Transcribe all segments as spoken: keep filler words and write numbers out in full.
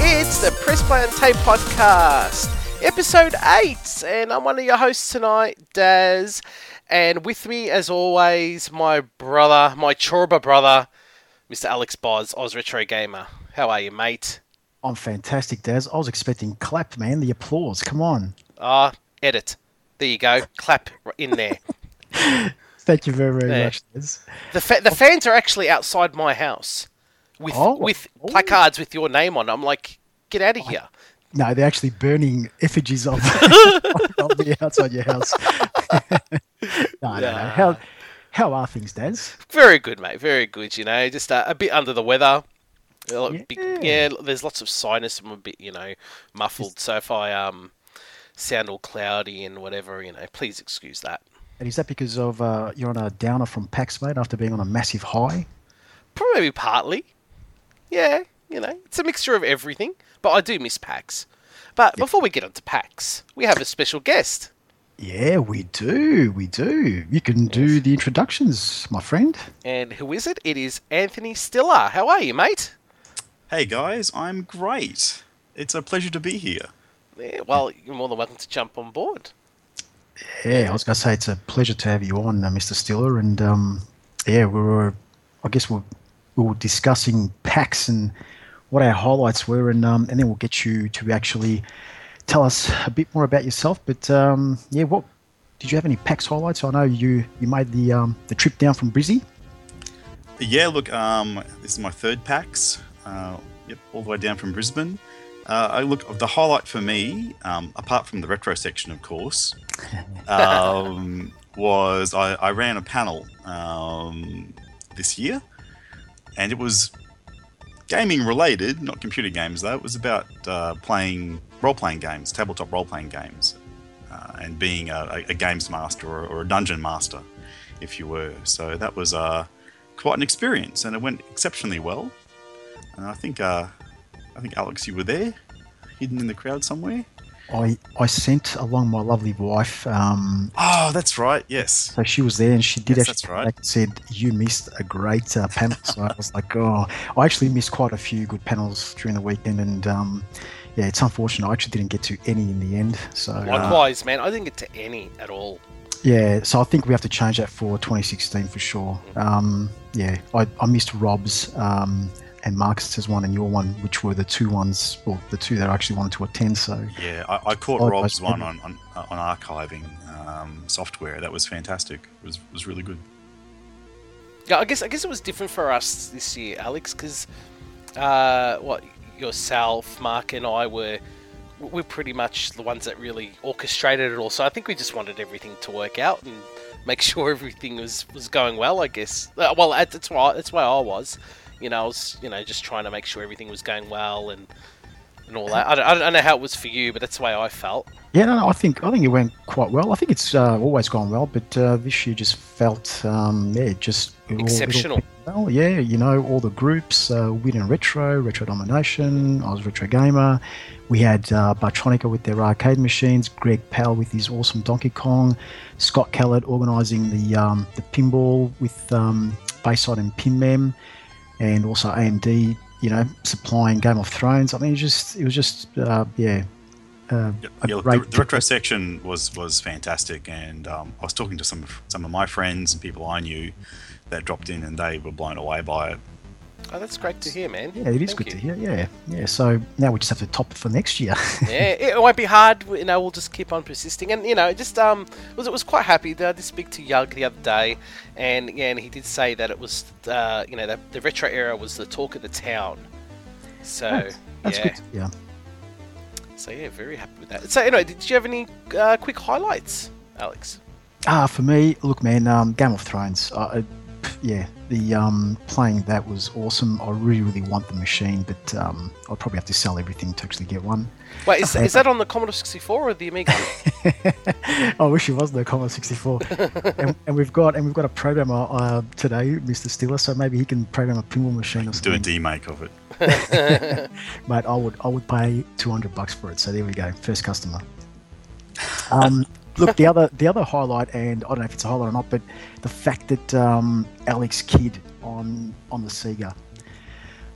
It's the Press Play and Tape podcast, episode eight, and I'm one of your hosts tonight, Daz, and with me, as always, my brother, my Chorba brother, Mister Alex Boz, Oz Retro Gamer. How are you, mate? I'm fantastic, Daz. I was expecting clap, man, the applause. Come on. Ah, uh, edit. There you go. Clap in there. Thank you very, very there. much, Daz. The fa- the fans are actually outside my house with oh, with oh. placards with your name on. I'm like, get out of here. No, they're actually burning effigies of, of me outside your house. no, no, no. How, how are things, Daz? Very good, mate. Very good, you know. Just uh, a bit under the weather. Yeah. Big, yeah, there's lots of sinus. I'm a bit, you know, muffled. So if I um sound all cloudy and whatever, you know, please excuse that. And is that because of uh, you're on a downer from PAX, mate, after being on a massive high? Probably partly. Yeah, you know, it's a mixture of everything. But I do miss PAX. But yeah. Before we get on to PAX, we have a special guest. Yeah, we do. We do. You can yes. do the introductions, my friend. And who is it? It is Anthony Stiller. How are you, mate? Hey, guys. I'm great. It's a pleasure to be here. Yeah, well, you're more than welcome to jump on board. Yeah, I was going to say it's a pleasure to have you on, uh, Mister Stiller. And, um, yeah, we were, I guess we're, we were discussing PAX and what our highlights were, and um, and then we'll get you to actually tell us a bit more about yourself. But um, yeah, what did you have any PAX highlights? I know you, you made the um, the trip down from Brizzy. Yeah, look, um, this is my third PAX. Uh, yep, all the way down from Brisbane. Uh, I look the highlight for me, um, apart from the retro section, of course, um, was I, I ran a panel um, this year, and it was gaming related, not computer games though. It was about uh, playing role-playing games, tabletop role-playing games, uh, and being a, a games master or, or a dungeon master, if you were. So that was uh, quite an experience, and it went exceptionally well. And I think, uh, I think Alex, you were there, hidden in the crowd somewhere. I, I sent along my lovely wife. Um, oh, that's right. Yes. So she was there, and she did yes, actually right. like, said you missed a great uh, panel. So I was like, oh, I actually missed quite a few good panels during the weekend, and um, yeah, it's unfortunate I actually didn't get to any in the end. So likewise, uh, man, I didn't get to any at all. Yeah, so I think we have to change that for twenty sixteen for sure. Um, yeah, I, I missed Rob's. Um, and Marcus's one and your one, which were the two ones, well, the two that I actually wanted to attend. So yeah, I, I caught I Rob's one on, on on archiving um, software. That was fantastic. It was was really good. Yeah, I guess I guess it was different for us this year, Alex, because uh, what yourself, Mark, and I were we're pretty much the ones that really orchestrated it all. So I think we just wanted everything to work out and make sure everything was, was going well. I guess. Uh, well, that's why that's why I was. You know, I was, you know, just trying to make sure everything was going well and and all that. I don't, I don't know how it was for you, but that's the way I felt. Yeah, no, no I think I think it went quite well. I think it's uh, always gone well, but uh, this year just felt, um, yeah, just exceptional. All, well, yeah, you know, all the groups, uh, Win and Retro, Retro Domination, I was Retro Gamer. We had uh, Bartronica with their arcade machines, Greg Powell with his awesome Donkey Kong, Scott Kellett organising the um, the pinball with um, Bayside and Pinmem. And also A M D, you know, supplying Game of Thrones. I mean, it was just, it was just, uh, yeah. Uh, yeah, yeah the, the retro section was, was fantastic, and um, I was talking to some of, some of my friends and people I knew that dropped in, and they were blown away by it. Oh, that's great to hear, man. Yeah, it is Thank good you. to hear. Yeah, yeah. So now we just have to top it for next year. Yeah, it won't be hard. You know, we'll just keep on persisting, and you know, just um, was it was quite happy. I did speak to Yug the other day, and yeah, and he did say that it was, uh, you know, the, the retro era was the talk of the town. So that's, that's yeah. good. Yeah. So yeah, very happy with that. So anyway, did you have any uh, quick highlights, Alex? Ah, for me, look, man, um, Game of Thrones. Uh, yeah, the um, playing that was awesome. I really, really want the machine, but um, I'll probably have to sell everything to actually get one. Wait, is, is that on the Commodore sixty-four or the Amiga? I wish it was the Commodore sixty-four. and, and we've got and we've got a programmer uh, today, Mister Stiller, so maybe he can program a pinball machine or something. Do a demake of it. Mate, I would I would pay two hundred bucks for it. So there we go, first customer. Um, look, the other the other highlight, and I don't know if it's a highlight or not, but the fact that um, Alex Kidd on on the Sega.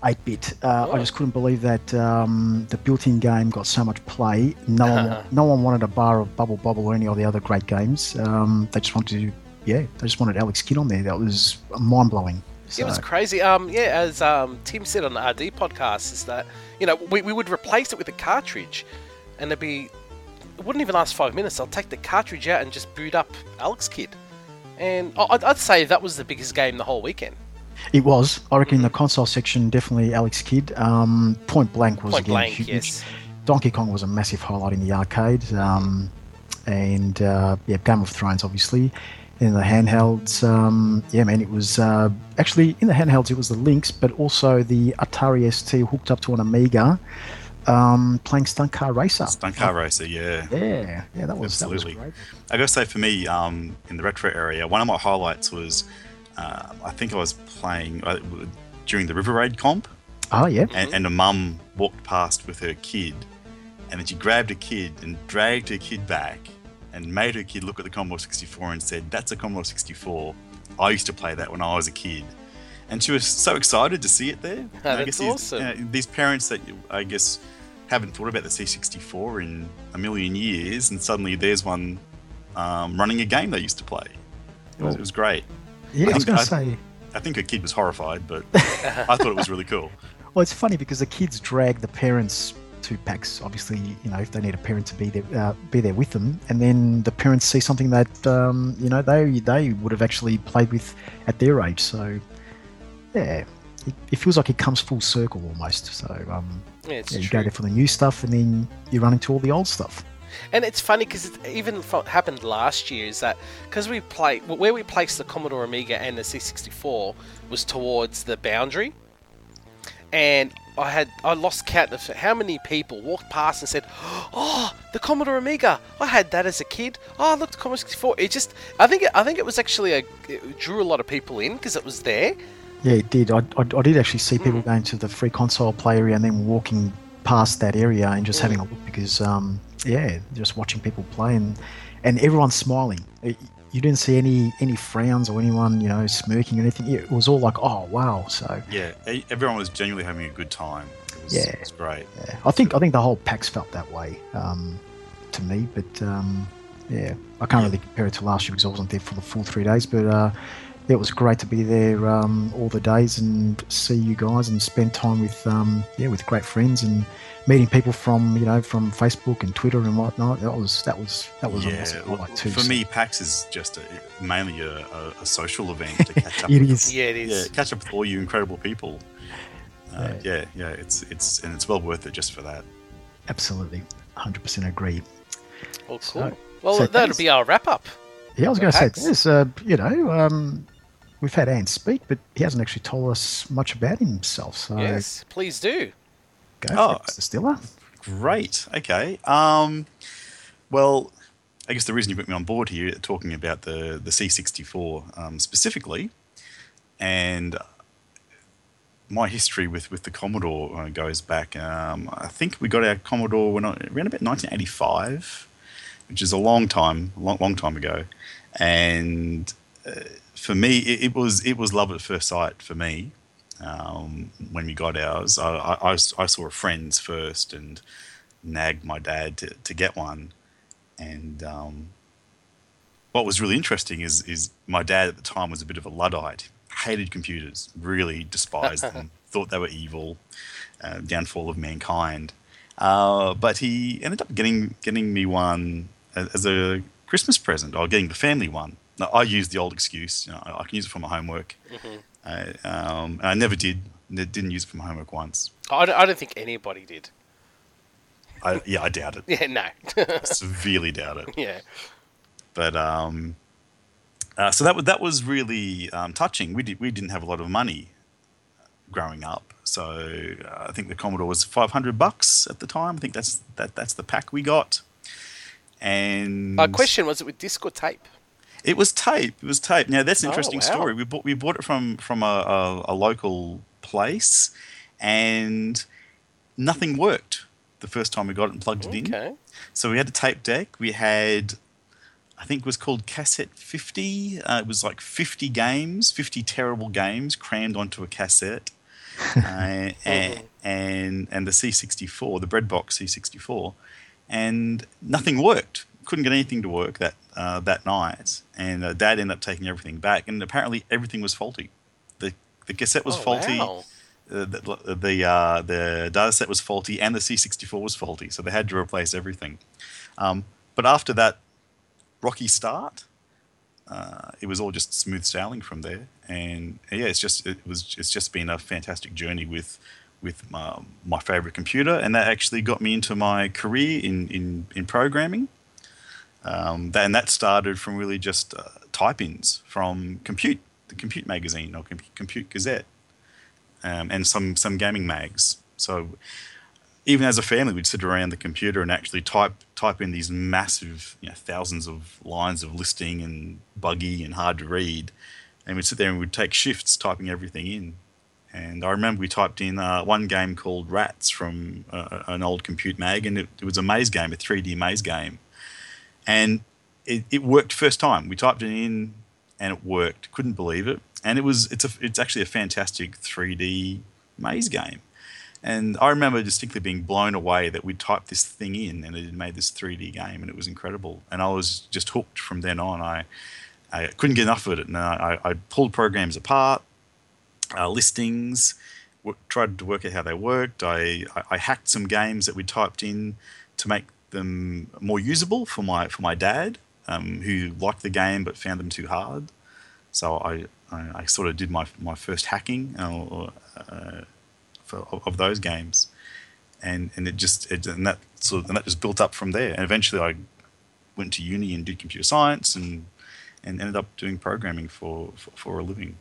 eight-bit. Uh, Oh. I just couldn't believe that um, the built-in game got so much play. No one, wa- no one wanted a bar of Bubble Bobble or any of the other great games. Um, they just wanted to, yeah, they just wanted Alex Kidd on there. That was mind-blowing. So, It was crazy. Um, yeah, as um, Tim said on the R D podcast, is that you know we, we would replace it with a cartridge, and it'd be it wouldn't even last five minutes. I'll take the cartridge out and just boot up Alex Kidd, and I- I'd, I'd say that was the biggest game the whole weekend. it was. I reckon in the console section, definitely Alex Kidd. Um, Point Blank was Point again Blank, huge. yes. Donkey Kong was a massive highlight in the arcade, um, and uh, yeah, Game of Thrones obviously. In the handhelds, um, yeah, man, it was uh, actually in the handhelds. It was the Lynx, but also the Atari S T hooked up to an Amiga, um, playing Stunt Car Racer. Stunt Car Racer, yeah. Yeah, yeah, that was Absolutely. that was great. I gotta say, for me, um, in the retro area, one of my highlights was uh, I think I was playing uh, during the River Raid comp, Oh yeah, and, and a mum walked past with her kid, and then she grabbed a kid and dragged her kid back and made her kid look at the Commodore sixty-four and said, "That's a Commodore sixty-four. I used to play that when I was a kid." And she was so excited to see it there. And I that's guess these, awesome. uh, these parents that I guess haven't thought about the C sixty-four in a million years, and suddenly there's one um, running a game they used to play. It was, it was great. yeah. I was think going I- to say. I think her kid was horrified, but I thought it was really cool. Well, it's funny because the kids drag the parents to PAX. Obviously, you know, if they need a parent to be there, uh, be there with them, and then the parents see something that um, you know they they would have actually played with at their age. So, yeah, it, it feels like it comes full circle almost. So, um, Yeah, it's yeah, you true. go there for the new stuff, and then you run into all the old stuff. And it's funny because it even f- happened last year is that because we play where we placed the Commodore Amiga and the C sixty-four was towards the boundary, and I had I lost count of how many people walked past and said, "Oh, the Commodore Amiga! I had that as a kid. Oh, look, the Commodore sixty-four." It just I think it, I think it was actually a it drew a lot of people in because it was there. Yeah, it did. I, I, I did actually see people Mm. going to the free console play area and then walking past that area and just Mm. having a look because, um, yeah, just watching people play and, and everyone's smiling. It- you didn't see any any frowns or anyone, you know, smirking or anything. It was all like, oh, wow. So, Yeah, e- everyone was genuinely having a good time. It was, Yeah. it was great. yeah, I think I think the whole PAX felt that way um, to me. But, um, yeah, I can't really compare it to last year because I wasn't there for the full three days. But uh, it was great to be there um, all the days and see you guys and spend time with um, yeah with great friends and meeting people from you know from Facebook and Twitter and whatnot. That was that was that was an Yeah, awesome well, highlight too. for so- me, PAX is just a, mainly a, a, a social event to catch up. It with, is. Yeah, it is. Yeah, catch up with all you incredible people. Uh, yeah, yeah, it's it's and it's well worth it just for that. Absolutely, one hundred percent agree. Well, cool. So- well, so that'll thanks. be our wrap up. Yeah, I was The going to say, PAX. there's, uh, you know, um, we've had Ant speak, but he hasn't actually told us much about himself. So Yes, please do. go Oh, for it, Mister Stiller. Great. Okay. Um, well, I guess the reason you put me on board here, talking about the the C sixty-four um, specifically, and my history with, with the Commodore uh, goes back. Um, I think we got our Commodore when I, around about nineteen eighty-five, which is a long time, long long time ago, and uh, for me, it, it was it was love at first sight for me. Um, when we got ours, I, I, I saw a friend's first and nagged my dad to, to get one. And um, what was really interesting is is my dad at the time was a bit of a Luddite, hated computers, really despised them, thought they were evil, uh, downfall of mankind. Uh, but he ended up getting getting me one as, as a Christmas present, or getting the family one. Now, I used the old excuse, you know, I can use it for my homework. Mm-hmm. Uh, um, and I never did. N- Didn't use it for my homework once. I don't, I don't think anybody did. I, yeah, I doubt it. Yeah, no. I severely doubt it. yeah. But um, uh, so that was that was really um, touching. We did we didn't have a lot of money growing up, so uh, I think the Commodore was five hundred bucks at the time. I think that's that that's the pack we got. And Uh, question: was it with disc or tape? It was tape. It was tape. Now that's an Oh, interesting wow. story. We bought we bought it from from a, a, a local place, and nothing worked the first time we got it and plugged it in. Okay. So we had a tape deck. We had, I think it was called Cassette fifty. Uh, it was like fifty games, fifty terrible games crammed onto a cassette. uh, and, and and the C sixty-four, the Breadbox C sixty-four, and nothing worked. Couldn't get anything to work that uh, that night, and uh, Dad ended up taking everything back, and apparently everything was faulty. the The cassette was Oh, faulty. wow. Uh, the the, uh, the data set was faulty, and the C sixty-four was faulty, so they had to replace everything. Um, but after that rocky start, uh, it was all just smooth sailing from there. And yeah, it's just it was it's just been a fantastic journey with with my, my favorite computer, and that actually got me into my career in in, in programming. Um, that, and that started from really just uh, type-ins from Compute, the Compute magazine or Com- Compute Gazette, um, and some some gaming mags. So even as a family, we'd sit around the computer and actually type type in these massive, you know, thousands of lines of listing and buggy and hard to read, and we'd sit there and we'd take shifts typing everything in. And I remember we typed in uh, one game called Rats from uh, an old Compute mag, and it, it was a maze game, a three D maze game. And it, it worked first time. We typed it in, and it worked. Couldn't believe it. And it was it's a it's actually a fantastic three D maze game. And I remember distinctly being blown away that we'd typed this thing in, and it had made this three D game, and it was incredible. And I was just hooked from then on. I I couldn't get enough of it, and I, I pulled programs apart, uh, listings, w- tried to work out how they worked. I, I I hacked some games that we typed in to make them more usable for my for my dad, um, who liked the game but found them too hard. So I I, I sort of did my my first hacking uh, uh, for, of, of those games, and and it just it, and that sort of, and that just built up from there. And eventually I went to uni and did computer science, and and ended up doing programming for for, for a living.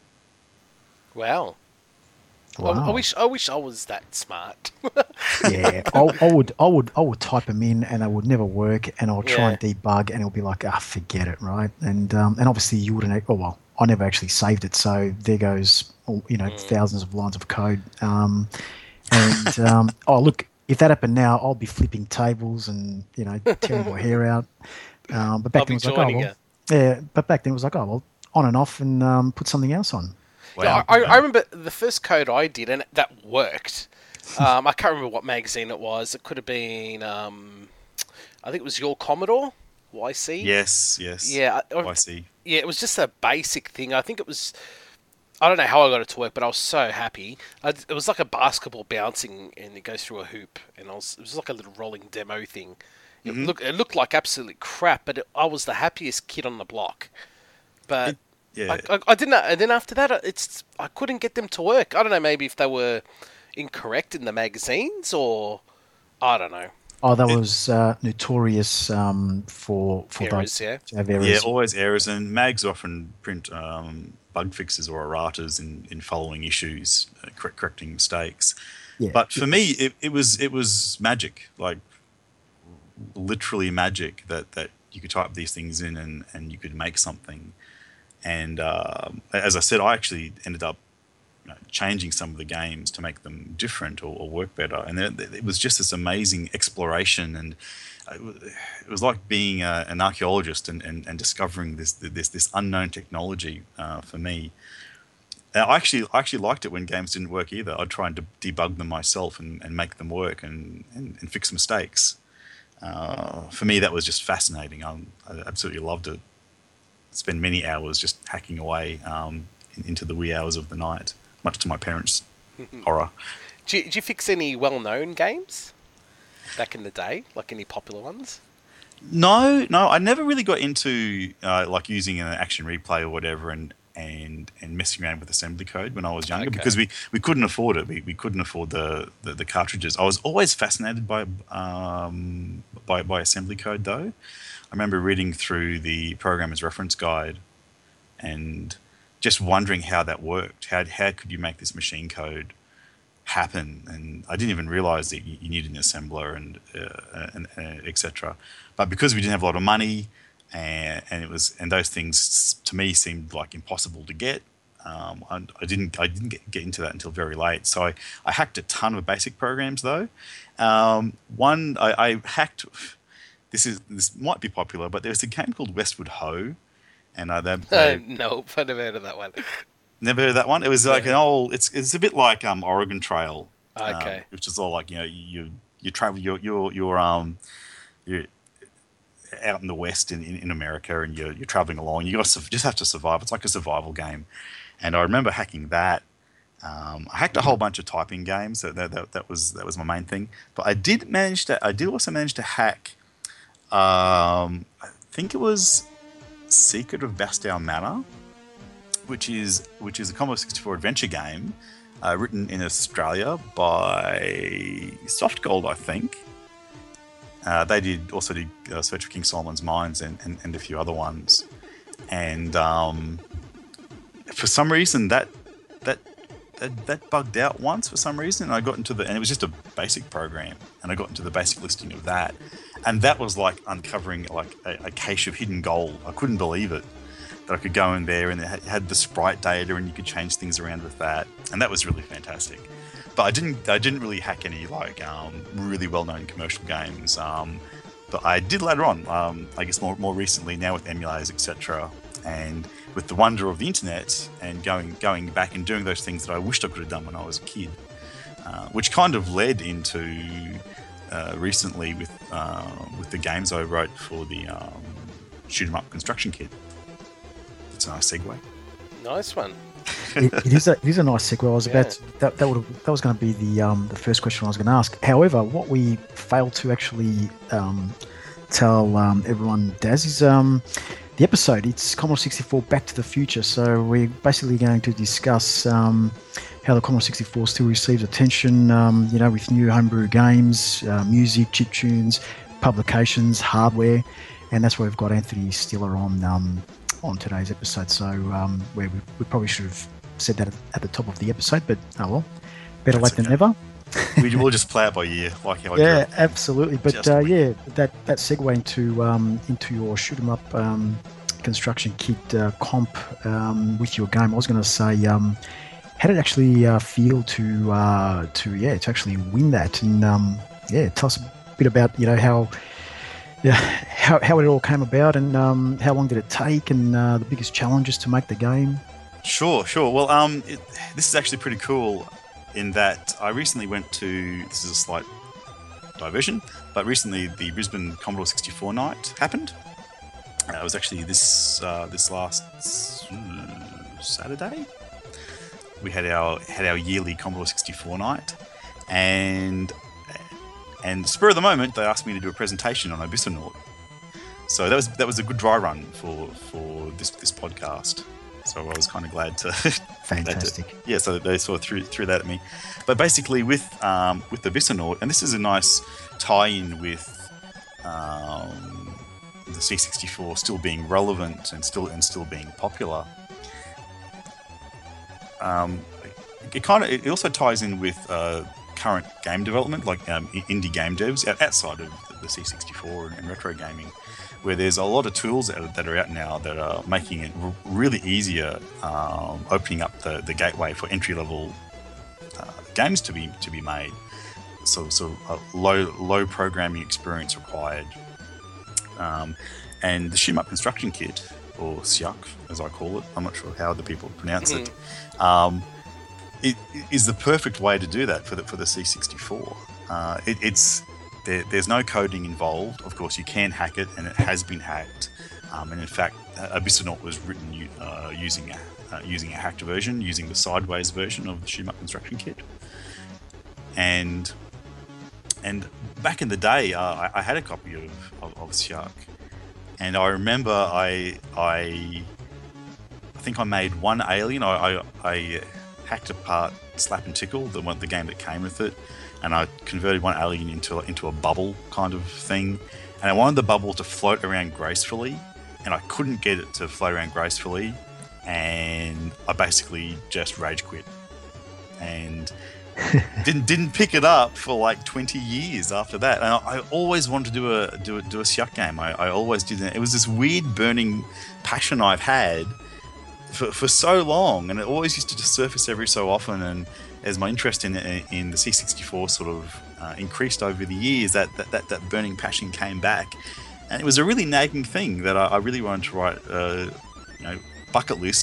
Wow. Wow. I, I wish I wish I was that smart. Yeah, I, I would, I would, I would type them in, and they would never work, and I'll try Yeah. and debug, and it'll be like, ah, forget it, right? And um, and obviously you wouldn't. Oh well, I never actually saved it, so there goes, you know, thousands of lines of code. Um, and um, oh look, if that happened now, I'll be flipping tables and you know tearing my hair out. Um, but back I'll then be it was like, oh joining well, yeah. But back then it was like, oh well, on and off, and um, put something else on. Yeah, I, I remember the first code I did, and that worked. Um, I can't remember what magazine it was. It could have been, um, I think it was Your Commodore, Y C. Yes, yes. Yeah, I- I see. Yeah, it was just a basic thing. I think it was. I don't know how I got it to work, but I was so happy. I, it was like a basketball bouncing, and it goes through a hoop, and I was. It was like a little rolling demo thing. It Mhm. looked. It looked like absolute crap, but it, I was the happiest kid on the block. But It- yeah. I, I, I didn't. And then after that, it's. I couldn't get them to work. I don't know. Maybe if they were incorrect in the magazines, or I don't know. Oh, that was uh, notorious um, for for Errors, those yeah. to have errors. Yeah, always errors, and mags often print um, bug fixes or erratas in, in following issues, uh, correct, correcting mistakes. Yeah. But for me, it, it was it was magic, like literally magic that, that you could type these things in and, and you could make something. And um, as I said, I actually ended up you know, changing some of the games to make them different or, or work better. And it, it was just this amazing exploration, and it was like being a, an archaeologist and, and, and discovering this this this unknown technology uh, for me. And I actually I actually liked it when games didn't work either. I'd try and de- debug them myself and, and make them work and, and, and fix mistakes. Uh, for me, that was just fascinating. I, I absolutely loved it. Spend many hours just hacking away um, in, into the wee hours of the night, much to my parents' horror. Did you, did you fix any well-known games back in the day, like any popular ones? No, no, I never really got into uh, like using an action replay or whatever, and and and messing around with assembly code when I was younger, Okay. because we, we couldn't afford it. We, we couldn't afford the, the, the cartridges. I was always fascinated by um, by by assembly code though. I remember reading through the programmer's reference guide and just wondering how that worked. How how could you make this machine code happen? And I didn't even realize that you, you needed an assembler and uh, and uh, et cetera. But because we didn't have a lot of money, and, and it was and those things to me seemed like impossible to get. Um, I, I didn't I didn't get, get into that until very late. So I, I hacked a ton of basic programs though. Um, one I, I hacked. This is this might be popular, but there was a game called Westwood Ho, and uh, they, Uh, they nope, I never heard of that one. Never heard of that one. It was like Yeah. an old. It's it's a bit like um Oregon Trail. Okay. Um, which is all like you know you you travel you're you're you're um you're out in the west in, in, in America and you're you're traveling along. You got to just have to survive. It's like a survival game. And I remember hacking that. Um, I hacked a whole bunch of typing games. That, that that that was that was my main thing. But I did manage to. I did also manage to hack. Um, I think it was Secret of Bastow Manor, which is which is a Commodore sixty-four adventure game uh, written in Australia by Softgold, I think. Uh, they did also did uh, Search for King Solomon's Mines and, and, and a few other ones. And um, for some reason, that that that that bugged out once for some reason. And I got into the and it was just a basic program, and I got into the basic listing of that, and that was like uncovering like a, a cache of hidden gold. I couldn't believe it. That I could go in there and it had the sprite data and you could change things around with that, and that was really fantastic. But I didn't I didn't really hack any like um, really well-known commercial games. Um, but I did later on. Um, I guess more more recently now with emulators, et cetera. And with the wonder of the internet and going going back and doing those things that I wished I could have done when I was a kid, uh, which kind of led into uh, recently with uh, with the games I wrote for the um, Shoot 'em Up Construction Kit. It's a nice segue. Nice one. it, it is a it is a nice segue. I was Yeah. about to, that that would that was going to be the um the first question I was going to ask. However, what we failed to actually um tell um, everyone, Daz, is um the episode. It's Commodore sixty-four Back to the Future. So we're basically going to discuss um how the Commodore sixty-four still receives attention. Um, you know, with new homebrew games, uh, music, chip tunes, publications, hardware, and that's why we've got Anthony Stiller on. Um, on today's episode, so um, where we, we probably should have said that at the top of the episode, but oh well, better That's late okay. than never. we will just play it by ear, like how I Yeah, do. absolutely. But Just uh, wait. yeah, that that segue into um, into your shoot 'em up um, construction kit uh, comp um, with your game. I was going to say, um, how did it actually uh, feel to uh, to yeah to actually win that? And um, yeah, tell us a bit about you know how. Yeah, how, how it all came about and um, how long did it take and uh, the biggest challenges to make the game? Sure, sure. Well, um, it, this is actually pretty cool in that I recently went to, this is a slight diversion, but recently the Brisbane Commodore sixty-four night happened. Uh, it was actually this uh, this last uh, Saturday. We had our had our yearly Commodore sixty-four night, and and spur of the moment they asked me to do a presentation on Abyssinaut. So that was that was a good dry run for for this this podcast. So I was kind of glad to Fantastic. glad to- yeah, so they sort of threw threw that at me. But basically with um, with Abyssinaut, and this is a nice tie-in with um, the C sixty-four still being relevant and still and still being popular. Um, it kind of it also ties in with uh, current game development, like um, indie game devs outside of the C sixty-four and, and retro gaming, where there's a lot of tools that are, that are out now that are making it r- really easier, um, opening up the, the gateway for entry level uh, games to be to be made. So so a low low programming experience required, um, and the Shoot 'em Up Construction Kit, or S Y U C as I call it, I'm not sure how the people pronounce it. Um, It is the perfect way to do that for the for the C sixty-four. Uh, it, it's there, there's no coding involved. Of course, you can hack it, and it has been hacked. Um, and in fact, uh, Abyssinaut was written uh, using a uh, using a hacked version, using the sideways version of the Shoot 'em Up Construction Kit. And and back in the day, uh, I, I had a copy of of, of S Y U C, and I remember I I I think I made one alien. I I, I hacked apart Slap and Tickle, the one the game that came with it, and I converted one alien into into a bubble kind of thing, and I wanted the bubble to float around gracefully, and I couldn't get it to float around gracefully, and I basically just rage quit, and didn't didn't pick it up for like twenty years after that. And I, I always wanted to do a do a do a S Y U C game. I, I always did that. It was this weird burning passion I've had For, for so long, and it always used to just surface every so often. And as my interest in in the C sixty-four sort of uh, increased over the years, that, that that that burning passion came back, and it was a really nagging thing that I, I really wanted to write, uh, you know, bucket list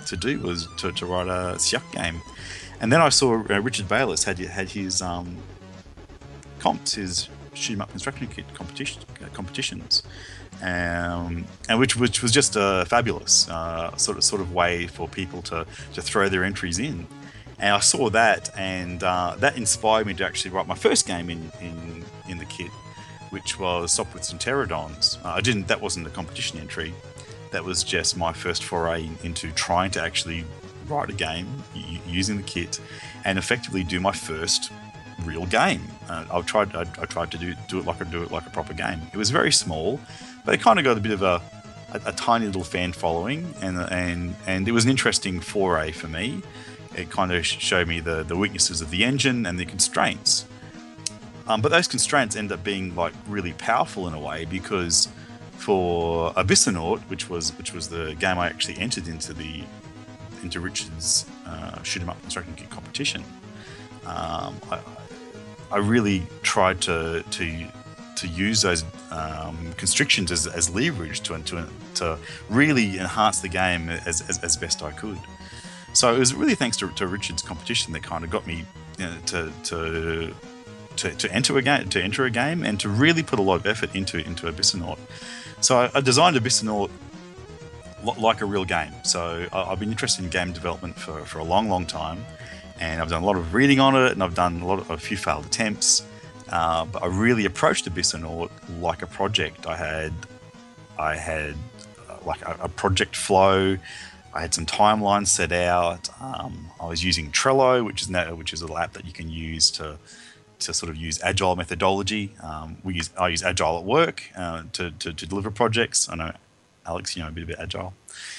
to do was to, to write a Siak game. And then I saw uh, Richard Bayless had had his um, comps, his shoot 'em up construction kit competition, uh, competitions, um, and which which was just a fabulous uh, sort of sort of way for people to, to throw their entries in. And I saw that, and uh, that inspired me to actually write my first game in in, in the kit, which was Sopwiths and Pterodons. Uh, I didn't. That wasn't a competition entry. That was just my first foray into trying to actually write a game using the kit and effectively do my first real game. Uh, I tried. I, I tried to do do it like I do it like a proper game. It was very small, but it kind of got a bit of a, a, a tiny little fan following, and and and it was an interesting foray for me. It kind of showed me the the weaknesses of the engine and the constraints. Um, but those constraints end up being like really powerful in a way, because for Abyssinaut, which was which was the game I actually entered into the into Richard's uh, shoot 'em up construction kit competition, um, I, I really tried to to to use those um, constrictions as, as leverage to, to to really enhance the game as, as, as best I could. So it was really thanks to, to Richard's competition that kind of got me, you know, to to to to enter a game to enter a game and to really put a lot of effort into into Abyssinaut. So I, I designed Abyssinaut like a real game. So I've been interested in game development for, for a long, long time, and I've done a lot of reading on it, and I've done a lot of a few failed attempts. Uh, but I really approached Abyssinaut like a project. I had, I had uh, like a, a project flow. I had some timelines set out. Um, I was using Trello, which is now, which is a little app that you can use to to sort of use agile methodology. Um, we use I use agile at work uh, to, to to deliver projects. I know, Alex, you know a bit about agile.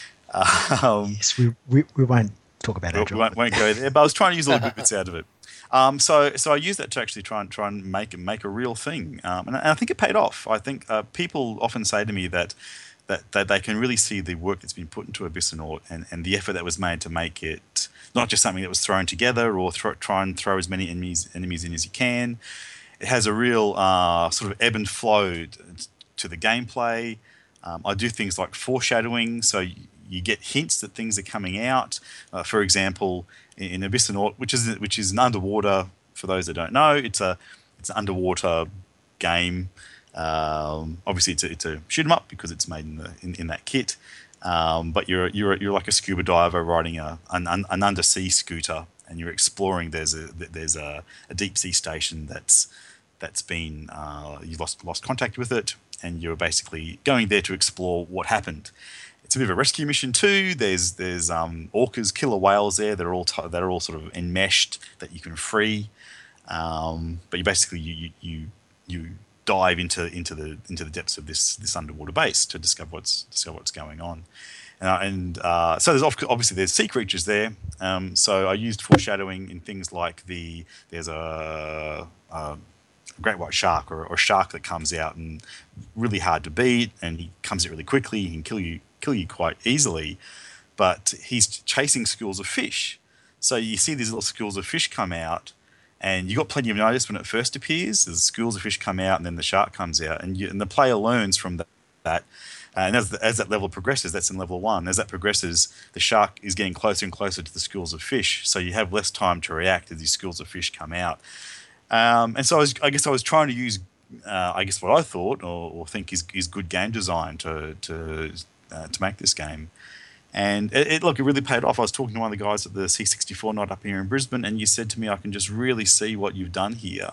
Um, yes, we, we we won't talk about agile. We won't, won't go there, but I was trying to use all the good bits out of it. Um, so so I used that to actually try and try and make make a real thing, um, and, and I think it paid off. I think uh, people often say to me that. That, that they can really see the work that's been put into Abyssinaut and, and the effort that was made to make it not just something that was thrown together or throw, try and throw as many enemies enemies in as you can. It has a real uh, sort of ebb and flow to the gameplay. Um, I do things like foreshadowing, so you, you get hints that things are coming out. Uh, for example, in, in Abyssinaut, which is which is an underwater. For those that don't know, it's a it's an underwater game. Um, obviously, it's a, it's a shoot 'em up because it's made in the in, in that kit. Um, but you're you're you're like a scuba diver riding a an, an undersea scooter, and you're exploring. There's a there's a, a deep sea station that's that's been uh, you lost lost contact with it, and you're basically going there to explore what happened. It's a bit of a rescue mission too. There's there's um, orcas, killer whales there that are all t- that are all sort of enmeshed that you can free. Um, but you basically you you you, you dive into into the into the depths of this this underwater base to discover what's discover what's going on, uh, and uh, so there's obviously there's sea creatures there. Um, so I used foreshadowing in things like the there's a, a great white shark or, or a shark that comes out and really hard to beat, and he comes out really quickly. He can kill you kill you quite easily, but he's chasing schools of fish. So you see these little schools of fish come out. And you got plenty of notice when it first appears. The schools of fish come out, and then the shark comes out, and, you, and the player learns from that. that. Uh, and as, the, as that level progresses, that's in level one. As that progresses, the shark is getting closer and closer to the schools of fish, so you have less time to react as these schools of fish come out. Um, and so I, was, I guess I was trying to use, uh, I guess what I thought or, or think is, is good game design to to uh, to make this game. And it, it, look, it really paid off. I was talking to one of the guys at the C sixty-four night up here in Brisbane, and you said to me, I can just really see what you've done here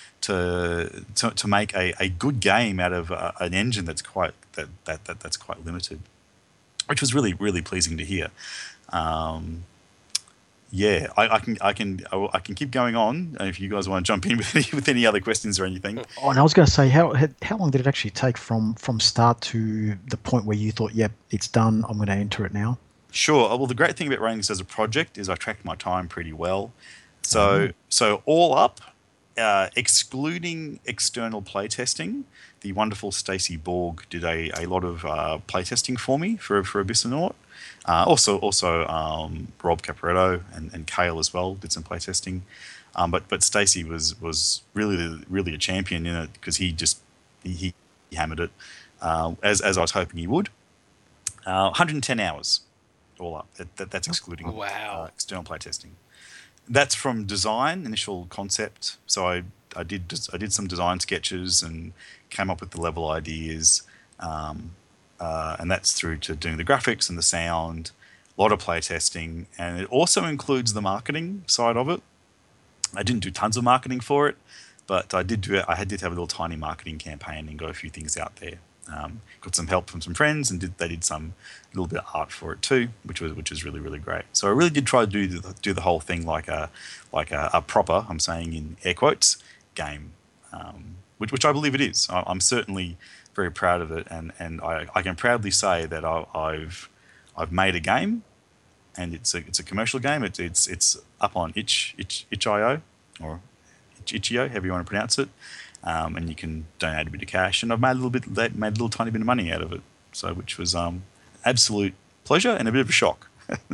to to, to make a, a good game out of a, an engine that's quite that, that, that that's quite limited, which was really really pleasing to hear. Um, yeah, I, I can I can I can keep going on if you guys want to jump in with any, with any other questions or anything. Oh, and I was going to say, how how long did it actually take from from start to the point where you thought, yep, it's done, I'm going to enter it now? Sure. Well, the great thing about running this as a project is I tracked my time pretty well. So mm. so all up, uh, excluding external playtesting, the wonderful Stacey Borg did a, a lot of uh, playtesting for me for for Abyssinaut. Uh, also, also um, Rob Caporetto and, and Kale as well did some playtesting, um, but but Stacey was was really really a champion in it because he just he, he hammered it uh, as as I was hoping he would. Uh, one hundred ten hours all up. That, that, that's excluding Wow. uh, external playtesting. That's from design, initial concept. So I, I did I did some design sketches and came up with the level ideas, um, uh, and that's through to doing the graphics and the sound, a lot of playtesting, and it also includes the marketing side of it. I didn't do tons of marketing for it, but I did do it. I did have a little tiny marketing campaign and got a few things out there. Um, got some help from some friends, and did they did some little bit of art for it too, which was which was really really great. So I really did try to do the, do the whole thing like a like a, a proper, I'm saying in air quotes, game, um, which which I believe it is. I, I'm certainly very proud of it, and and I, I can proudly say that I, I've I've made a game, and it's a it's a commercial game. It's it's it's up on itch itch itch dot i o or itch dot i o, however you want to pronounce it. Um, and you can donate a bit of cash, and I've made a little bit, made a little tiny bit of money out of it. So, which was um, absolute pleasure and a bit of a shock.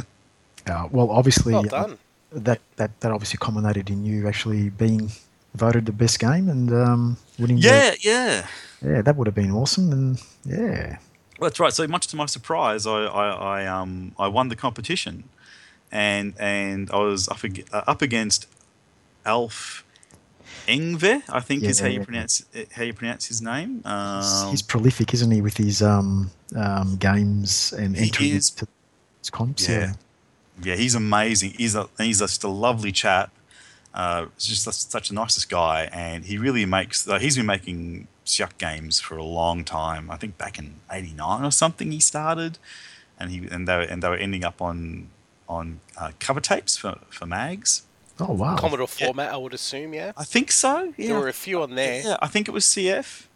uh, well, obviously, Well done. Uh, that, that that obviously culminated in you actually being voted the best game and um, winning. Yeah, the, yeah, yeah. That would have been awesome, and yeah. Well, that's right. So, much to my surprise, I, I, I um, I won the competition, and and I was up ag- uh, up against Alf Engve, I think Yeah, is how you yeah. pronounce how you pronounce his name. He's, Um, he's prolific, isn't he, with his um, um, games and He entry is. into his comps? Yeah. yeah, he's amazing. He's a he's just a lovely chap. Uh, he's just such, such the nicest guy, and he really makes. Uh, he's been making Siak games for a long time. I think back in eighty-nine or something he started, and he and they were, and they were ending up on on uh, cover tapes for for mags. Oh, wow. Commodore Yeah. format, I would assume, yeah? I think so. Yeah, There were a few on there. Yeah, I think it was C F.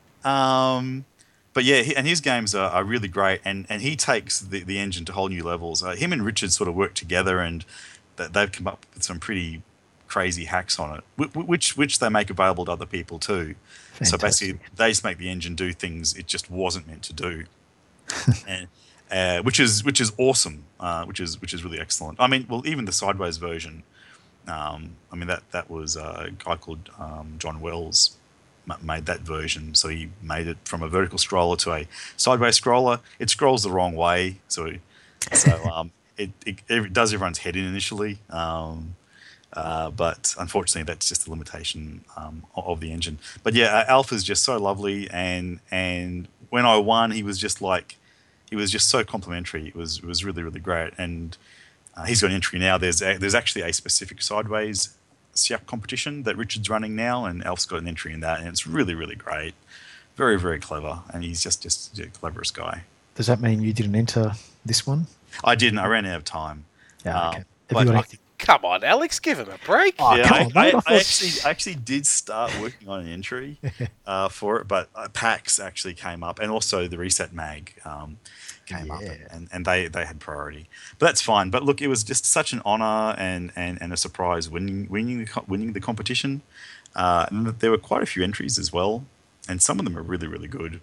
Um, but yeah, he, and his games are, are really great, and, and he takes the, the engine to whole new levels. Uh, him and Richard sort of work together, and th- they've come up with some pretty crazy hacks on it, wh- wh- which which they make available to other people too. So basically, Fantastic. they just make the engine do things it just wasn't meant to do, and, uh, which is which is awesome, uh, which is which is really excellent. I mean, well, even the sideways version. Um, I mean that that was a guy called um, John Wells ma- made that version. So he made it from a vertical scroller to a sideways scroller. It scrolls the wrong way, so so um, it, it it does everyone's head in initially. Um, uh, but unfortunately, that's just a limitation um, of the engine. But yeah, uh, Alpha's just so lovely, and and when I won, he was just like he was just so complimentary. It was it was really really great, and. Uh, he's got an entry now. There's a, there's actually a specific sideways Siak competition that Richard's running now, and Alf's got an entry in that, and it's really, really great. Very, very clever, and he's just, just the cleverest guy. Does that mean you didn't enter this one? I didn't. I ran out of time. Yeah, Um, okay. Have but you got I- anything? Come on, Alex, give him a break. Oh, yeah, come I, on, I, mate. I I thought- actually I actually did start working on an entry uh, for it, but uh, PAX actually came up, and also the Reset Mag um, came up, Yeah. and, and they, they had priority. But that's fine. But look, it was just such an honour and, and, and a surprise winning winning the, co- winning the competition. Uh, and there were quite a few entries as well, and some of them are really really good.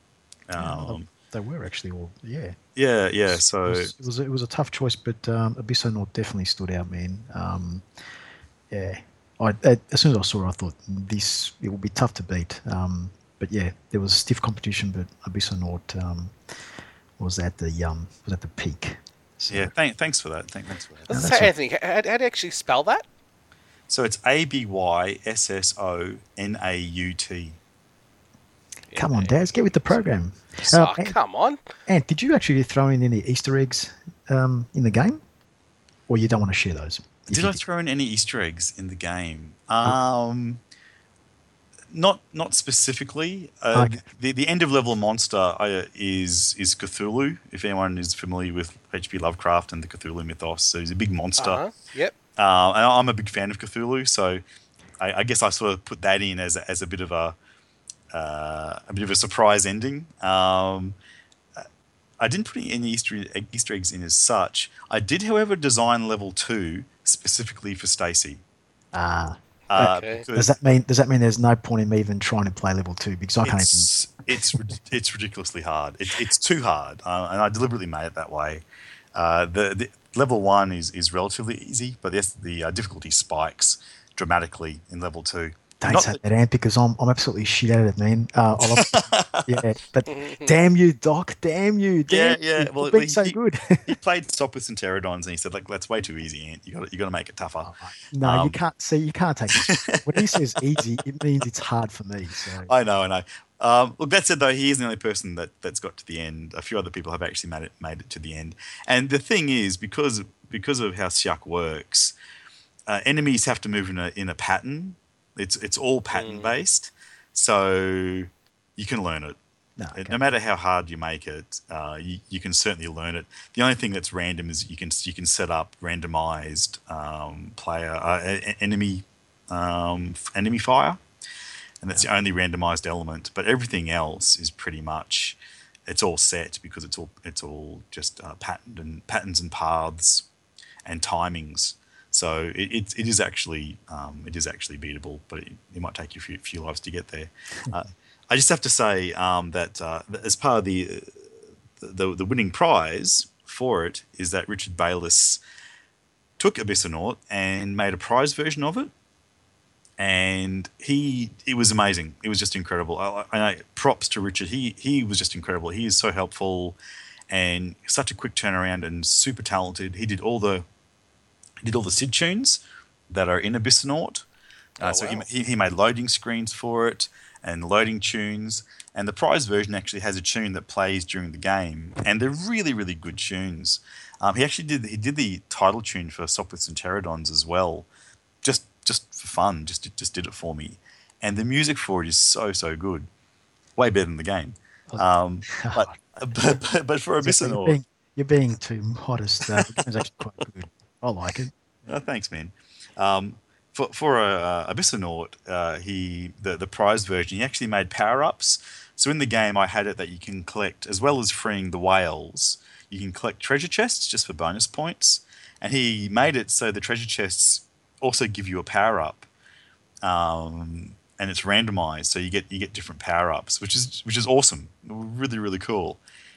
Um, They were actually all, yeah. yeah, yeah. So It was, it was, it was a tough choice, but um, Abysso North definitely stood out, man. Um, yeah. I, as soon as I saw it, I thought this, it would be tough to beat. Um, but yeah, there was stiff competition, but Abysso North um, was at the um, was at the peak. So, yeah, thank, thanks for that. Thank, thanks for that. Let's that's say, all- Anthony, how, how do you actually spell that? So it's A B Y S S O N A U T. Come on, Daz, get with the program. Oh, Uh, Ant, come on. Ant, did you actually throw in any Easter eggs um, in the game? Or you don't want to share those? If Did you I throw in any Easter eggs in the game? Um, not not specifically. Uh, Okay. the the end of level monster uh, is is Cthulhu. If anyone is familiar with H P Lovecraft and the Cthulhu mythos, so he's a big monster. Uh-huh. Yep. Uh, and I'm a big fan of Cthulhu, so I, I guess I sort of put that in as a, as a bit of a uh, a bit of a surprise ending. Um, I didn't put any Easter, egg, Easter eggs in as such. I did, however, design level two specifically for Stacy. Ah, Uh, Okay. does because that mean does that mean there's no point in me even trying to play level two because I can't even? it's it's rid- it's ridiculously hard. It, it's too hard, uh, and I deliberately made it that way. Uh, the, the level one is, is relatively easy, but yes, the uh, difficulty spikes dramatically in level two. Don't Not say that- that, Ant, because I'm I'm absolutely shit at it, man. Uh, I love, Yeah, but damn you, Doc! Damn you! Yeah, Damn yeah. you! Well, You've been he, so he, good. he played Stoppers and Pterodons, and he said, like, that's way too easy, Ant. You got you got to make it tougher. Oh, no, you Um, can't see. You can't take this. When he says easy, it means it's hard for me. So I know, I know. Um, look, that said, though, he isn't the only person that, that's got to the end. A few other people have actually made it made it to the end. And the thing is, because because of how Siak works, uh, enemies have to move in a in a pattern. It's it's all pattern based, so you can learn it. no, No okay. matter how hard you make it, uh, you, you can certainly learn it. The only thing that's random is you can you can set up randomized um, player uh, e- enemy um, enemy fire, and that's the only randomized element. But everything else is pretty much it's all set because it's all it's all just uh, patterned and patterns and paths and timings. So it, it, it is actually um, it is actually beatable, but it, it might take you a few, few lives to get there. Uh, I just have to say um, that uh, as part of the, the the winning prize for it is that Richard Bayliss took Abyssinaut and made a prize version of it, and he it was amazing. It was just incredible. I, I props to Richard. He he was just incredible. He is so helpful and such a quick turnaround and super talented. He did all the he did all the S I D tunes that are in Abyssinaut. Uh, Oh, so wow. he, he made loading screens for it and loading tunes. And the prize version actually has a tune that plays during the game, and they're really, really good tunes. Um, he actually did he did the title tune for Sopwiths and Pterodons as well, just just for fun. Just just did it for me, and the music for it is so so good, way better than the game. Um, but, but but but for You're Abyssinaut, being, you're being too modest. Uh, the game's actually quite good. I like it. oh, thanks, man. Um, for for a, uh, Abyssinaut, uh, he the the prize version, he actually made power ups. So in the game, I had it that you can collect, as well as freeing the whales, you can collect treasure chests just for bonus points. And he made it so the treasure chests also give you a power up, um, and it's randomized, so you get you get different power ups, which is which is awesome, really really cool.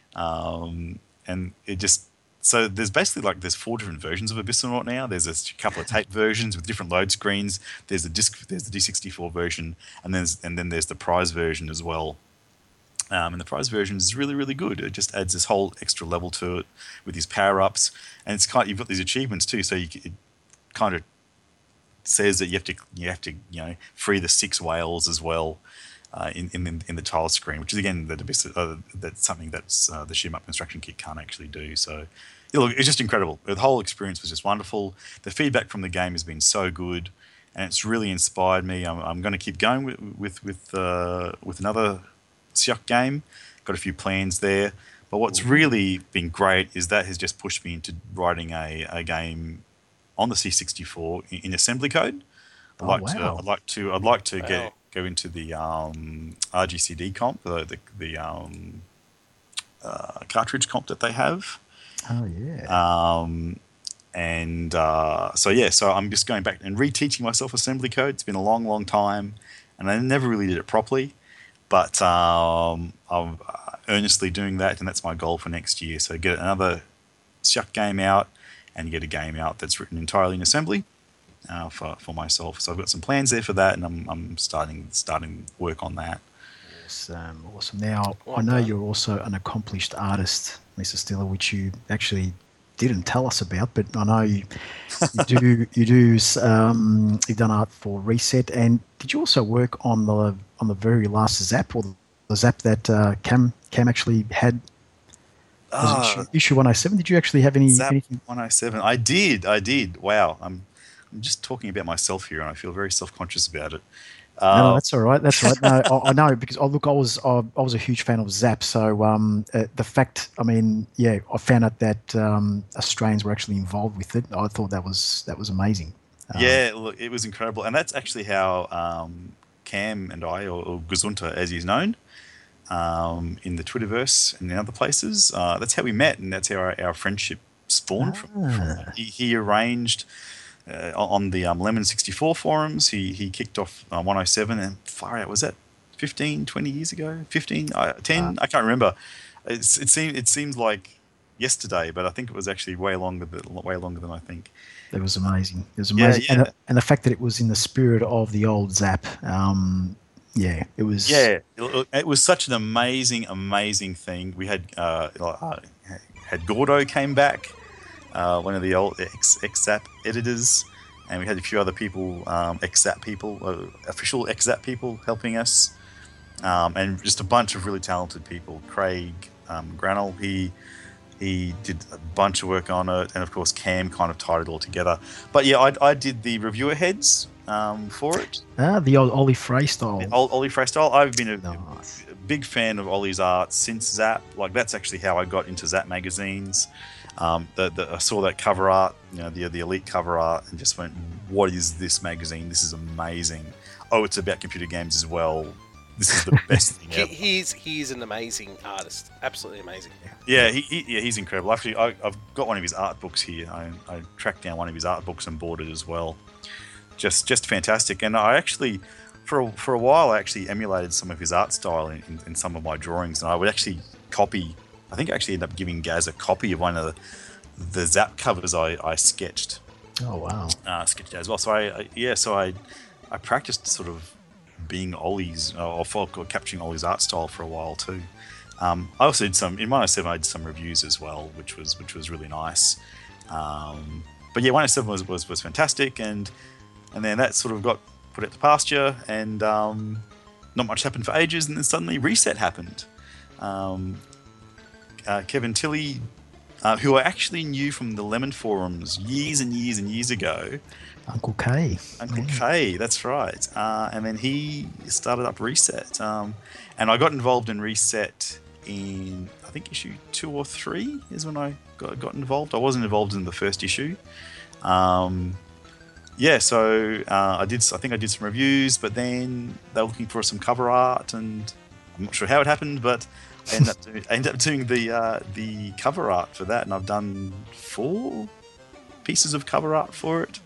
Um, and it just so there's basically like there's four different versions of Abyssinaut now. There's a couple of tape versions with different load screens. There's the disc, there's the D sixty-four version, and then and then there's the prize version as well. Um, and the prize version is really, really good. It just adds this whole extra level to it with these power ups, and it's kind. You've got these achievements too, so you, it kind of says that you have to you have to you know free the six whales as well uh, in in the, in the tile screen, which is again that uh, that's something that's uh, the Shoot 'em Up Construction Kit can't actually do. So yeah, look, it's just incredible. The whole experience was just wonderful. The feedback from the game has been so good, and it's really inspired me. I'm, I'm going to keep going with with with, uh, with another Siak game. Got a few plans there. But what's really been great is that has just pushed me into writing a, a game on the C sixty-four in, in assembly code. I'd Oh, like wow. to I'd like to I'd like to Wow. get go into the um, R G C D comp, the the, the um, uh, cartridge comp that they have. Oh, yeah. Um, and uh, so yeah, so I'm just going back and reteaching myself assembly code. It's been a long, long time, and I never really did it properly. But um, I'm earnestly doing that, and that's my goal for next year. So get another Siak game out, and get a game out that's written entirely in assembly uh, for for myself. So I've got some plans there for that, and I'm I'm starting starting work on that. Awesome, awesome. Now, Well I know done. you're also an accomplished artist, Mister Stiller, which you actually didn't tell us about, but I know you, you do. You do. Um, you've done art for Reset, and did you also work on the on the very last Zap, or the Zap that uh, Cam Cam actually had? Was it Ah, issue, issue one oh seven? Did you actually have any Zap anything? one oh seven. I did, I did. Wow, I'm I'm just talking about myself here, and I feel very self conscious about it. No, no, Uh, that's all right. That's all right. No, I, I know because I look, I was I, I was a huge fan of Zap. So um, uh, the fact, I mean, yeah, I found out that um, Australians were actually involved with it. I thought that was that was amazing. Um, Yeah, look, it was incredible, and that's actually how um, Cam and I, or, or Gazunta as he's known, um, in the Twitterverse and in other places, uh, that's how we met, and that's how our, our friendship spawned from. from Ah. that. He, he arranged uh, on the um, Lemon sixty-four forums. He he kicked off uh, one oh seven, and far out was that fifteen, twenty years ago, fifteen, uh, ten, I can't remember. It's, it seemed it seems like yesterday, but I think it was actually way longer than way longer than I think. It was amazing. It was Yeah, amazing, yeah. And, and the fact that it was in the spirit of the old Zap. Um, Yeah, it was. Yeah, it, it was such an amazing, amazing thing. We had uh, uh, had Gordo came back, uh, one of the old X, X-Zap editors, and we had a few other people, um, X-Zap people, uh, official X-Zap people helping us, um, and just a bunch of really talented people. Craig um, Granell, he he did a bunch of work on it, and of course Cam kind of tied it all together. But yeah, I, I did the reviewer heads um, for it. Ah, the old Ollie Frey style. The old Ollie Frey style. I've been a, Nice. a big fan of Ollie's art since Zap. Like that's actually how I got into Zap magazines. Um, the, the, I saw that cover art, you know, the the elite cover art, and just went, "What is this magazine? This is amazing." Oh, it's about computer games as well. This is the best thing He, ever. he's he's an amazing artist, absolutely amazing. Yeah, he, he yeah he's incredible. Actually, I, I've got one of his art books here. I, I tracked down one of his art books and bought it as well. Just just fantastic. And I actually, for a, for a while, I actually emulated some of his art style in, in, in some of my drawings, and I would actually copy. I think I actually ended up giving Gaz a copy of one of the, the Zap covers I, I sketched. Oh wow. Uh, sketched as well. So I, I yeah, so I I practiced sort of being Ollie's uh, or, for, or capturing Ollie's art style for a while too. Um, I also did some in one oh seven. I did some reviews as well, which was which was really nice. Um, but yeah, one oh seven was, was was fantastic, and and then that sort of got put out to pasture, and um, not much happened for ages, and then suddenly Reset happened. Um, uh, Kevin Tilley, uh, who I actually knew from the Lemon forums years and years and years ago. Uncle K. Uncle Yeah. K, that's right. Uh, and then he started up Reset. Um, and I got involved in Reset in, I think, issue two or three is when I got, got involved. I wasn't involved in the first issue. Um, yeah, so uh, I did. I think I did some reviews, but then they were looking for some cover art, and I'm not sure how it happened, but I ended up, do, I ended up doing the uh, the cover art for that, and I've done four pieces of cover art for it.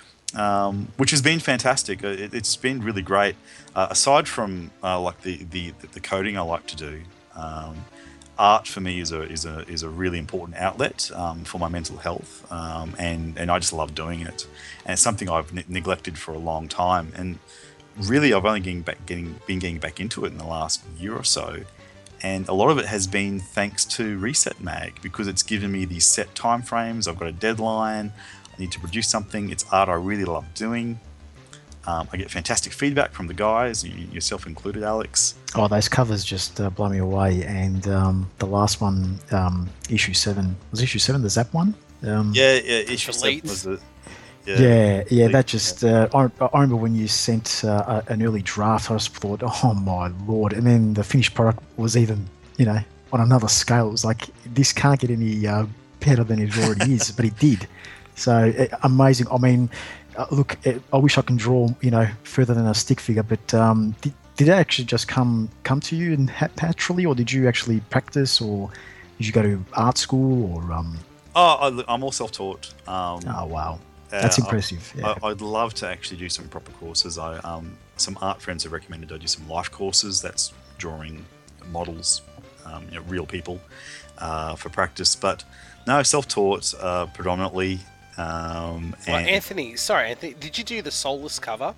Um, which has been fantastic. It, it's been really great. Uh, aside from uh, like the, the, the coding I like to do, um, art for me is a is a is a really important outlet um, for my mental health, um, and and I just love doing it. And it's something I've ne- neglected for a long time. And really, I've only getting back, getting been getting back into it in the last year or so. And a lot of it has been thanks to Reset Mag, because it's given me these set time frames. I've got a deadline. I need to produce something. It's art I really love doing. Um, I get fantastic feedback from the guys, yourself included, Alex. Oh, those covers just uh, blow me away. And um, the last one, um, issue seven, was issue seven the Zap one? Um, Yeah, yeah, issue seven Elite. was it. Yeah, yeah, yeah, Elite, that just, uh, I, I remember when you sent uh, a- an early draft, I just thought, oh my lord. And then the finished product was even, you know, on another scale. It was like, this can't get any uh, better than it already is, but it did. So uh, amazing. I mean, uh, look, uh, I wish I can draw, you know, further than a stick figure, but um, did, did it actually just come come to you and ha- naturally, or did you actually practice, or did you go to art school, or um? Oh, I, I'm all self-taught. Um, Oh wow, that's uh, impressive. Yeah. I, I'd love to actually do some proper courses. I um, some art friends have recommended I do some life courses. That's drawing models, um, you know, real people, uh, for practice. But no, self-taught uh, predominantly. Um, Well, and Anthony, sorry, Anthony, did you do the Soulless cover?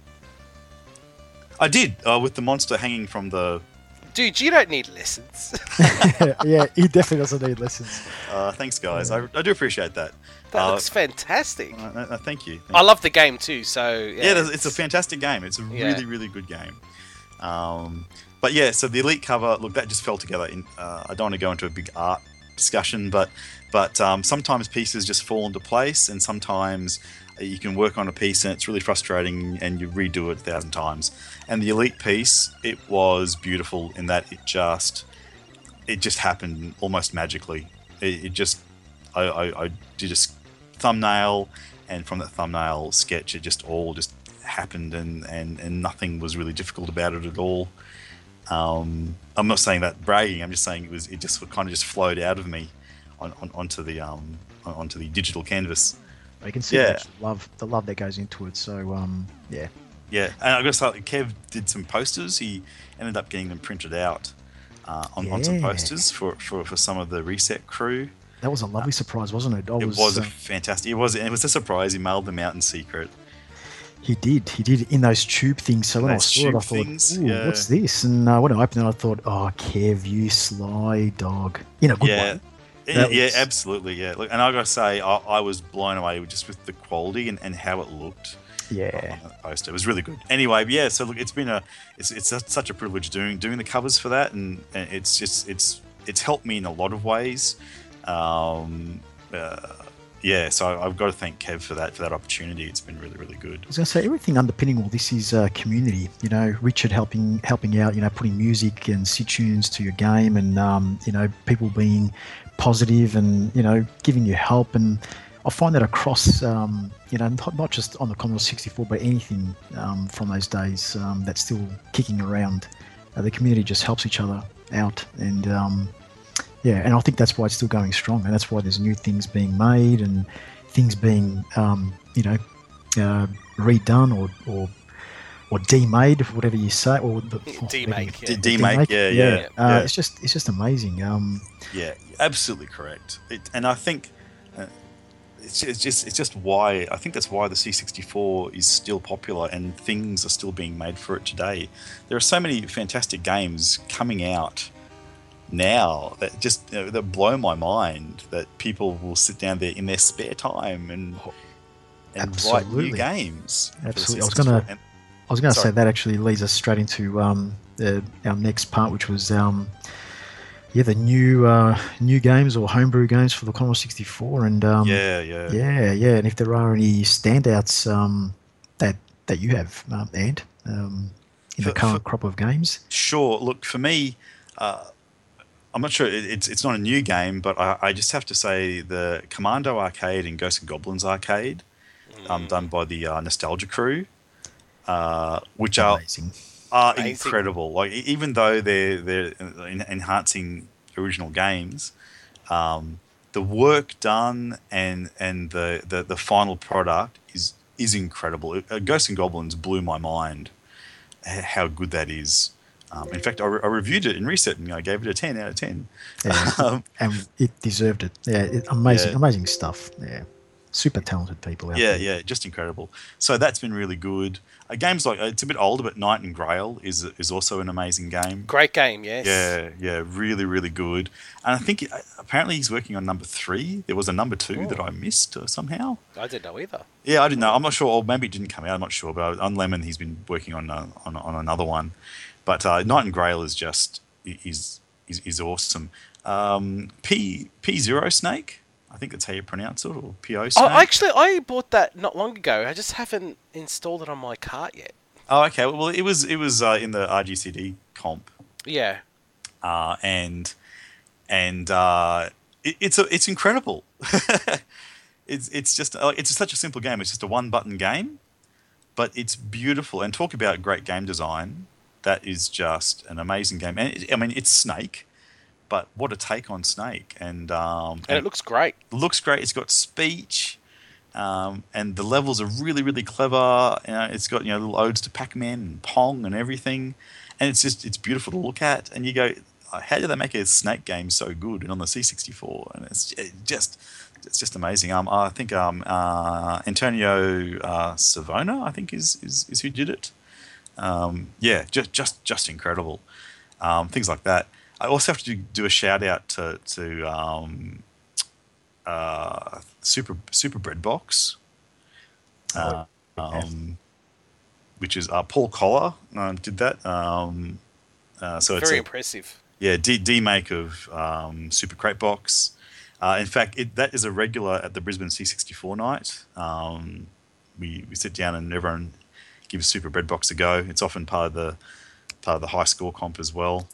I did uh, with the monster hanging from the. Dude, you don't need lessons. Yeah, he definitely doesn't need lessons. Uh, thanks, guys. I, I do appreciate that. That Uh, looks fantastic. uh, uh, thank you. I love the game too, so yeah, Yeah, it's, it's a fantastic game. It's a Yeah. really, really good game. Um, but yeah, so the Elite cover, look, that just fell together. In, uh, I don't want to go into a big art discussion, but but um, sometimes pieces just fall into place, and sometimes you can work on a piece and it's really frustrating, and you redo it a thousand times. And the Elite piece, it was beautiful in that it just it just happened almost magically. It, it just I, I, I did a s- thumbnail, and from that thumbnail sketch, it just all just happened, and, and, and nothing was really difficult about it at all. Um, I'm not saying that bragging. I'm just saying it was. It just kind of just flowed out of me on, on onto the um on- onto the digital canvas. You can see Yeah. the love, the love that goes into it. So um, yeah, Yeah, and I guess like Kev did some posters. He ended up getting them printed out uh, on, on some Yeah. posters for, for, for some of the Reset crew. that was a lovely surprise, wasn't it? I It was, was a uh, fantastic. It was. It was a surprise. He mailed them out in secret. He did. He did in those tube things. So when I Those saw it, I tube thought, things, "Ooh, yeah. what's this?" And uh, when I opened it, I thought, "Oh, Kev, you sly dog!" In a good Yeah. way. Yeah, That yeah, was- absolutely, yeah. Look, and I gotta say, I, I was blown away with just with the quality and, and how it looked Yeah. on the poster. It was really good. Anyway, yeah. So look, it's been a, it's it's a, such a privilege doing doing the covers for that, and, and it's just it's it's helped me in a lot of ways. Um, uh, yeah, so I've got to thank Kev for that for that opportunity. It's been really really good. I was going to say everything underpinning all this is uh, community. You know, Richard helping helping out. You know, putting music and sit tunes to your game, and um, you know, people being positive and you know giving you help. And I find that across, um, you know, not, not just on the Commodore sixty-four, but anything um, from those days um, that's still kicking around. Uh, the community just helps each other out, and um, yeah, and I think that's why it's still going strong, and that's why there's new things being made and things being, um, you know, uh, redone or or or demade, whatever you say, or the, Demake, yeah. D- demake, yeah, yeah, Uh, yeah. It's just it's just amazing. Um, Yeah, absolutely correct. It, and I think uh, it's, it's just it's just why I think that's why the C sixty-four is still popular and things are still being made for it today. There are so many fantastic games coming out now that just you know, that blow my mind. That people will sit down there in their spare time and and write Absolutely. new games. for the Absolutely. I was C sixty-four. gonna- And- I was going to say Sorry. that actually leads us straight into um, the, our next part, which was um, yeah the new uh, new games or homebrew games for the Commodore sixty-four, and um, yeah, yeah, yeah, yeah, and if there are any standouts um, that that you have, um, Ant, um, in the For- current for- crop of games. Sure. Look, for me, uh, I'm not sure. it- It's it's not a new game, but I, I just have to say the Commando Arcade and Ghosts and Goblins Arcade, um, done by the uh, Nostalgia Crew, uh, which are Amazing. are Amazing. incredible. Like e- even though they're they're en- enhancing original games, um, the work done and and the, the, the final product is is incredible. Uh, Ghosts and Goblins blew my mind h- how good that is. Um, in fact, I, re- I reviewed it in Reset and I gave it a ten out of ten. Yeah, Um, and it deserved it. Yeah, it, amazing, Yeah. amazing stuff. Yeah, super talented people out yeah, there. yeah, just incredible. So that's been really good. Uh, games like it's a bit older, but Night and Grail is is also an amazing game. Great game, yes. Yeah, yeah, really, really good. And I think uh, apparently he's working on number three. There was a number two Oh. that I missed uh, somehow. I didn't know either. Yeah, I didn't know. I'm not sure. Or maybe it didn't come out. I'm not sure. But on Lemon, he's been working on uh, on, on another one. But uh, Night and Grail is just is is, is awesome. Um, P P Zero Snake. I think that's how you pronounce it, or P O Snake. Oh, actually, I bought that not long ago. I just haven't installed it on my cart yet. Oh, okay. Well, it was it was uh, in the R G C D comp. Yeah. uh, and and uh, it, it's a, it's incredible. it's it's just uh, it's such a simple game. It's just a one button game, but it's beautiful. And talk about great game design. That is just an amazing game. And it, I mean, it's Snake, but what a take on Snake! And um, And it looks great. looks great. It's got speech. Um, and the levels are really, really clever. You know, it's got you know little odes to Pac-Man and Pong and everything, and it's just it's beautiful to look at. And you go, how did they make a Snake game so good and on the C sixty-four? And it's it just it's just amazing. Um, I think um, uh, Antonio uh, Savona, I think is, is is who did it. Um, yeah, just just just incredible. Um, things like that. I also have to do, do a shout out to to. Um, Uh, super super bread box, uh, um, which is uh, Paul Collar uh, did that. Um, uh, so it's Very a, impressive. yeah D, D make of um, Super Crate Box. Uh, in fact, it, that is a regular at the Brisbane C sixty-four night. Um, we we sit down and everyone gives Super Bread Box a go. It's often part of the part of the high score comp as well.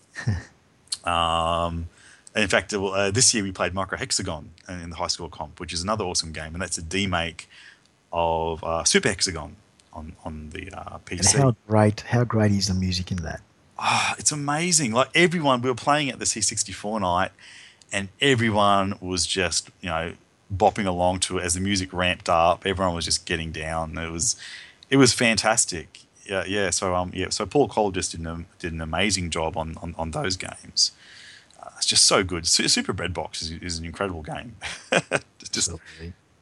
um, In fact, uh, this year we played Micro Hexagon in the high score comp, which is another awesome game, and that's a demake of uh, Super Hexagon on on the uh, P C. And how great, how great is the music in that? Ah, it's amazing. Like everyone, we were playing at the C sixty-four night, and everyone was just you know bopping along to it as the music ramped up. Everyone was just getting down. It was it was fantastic. Yeah, yeah. So um, yeah. So Paul Cole just did an did an amazing job on on, on those games. It's just so good. Su- Super Bread Box is, is an incredible game. It's just Absolutely.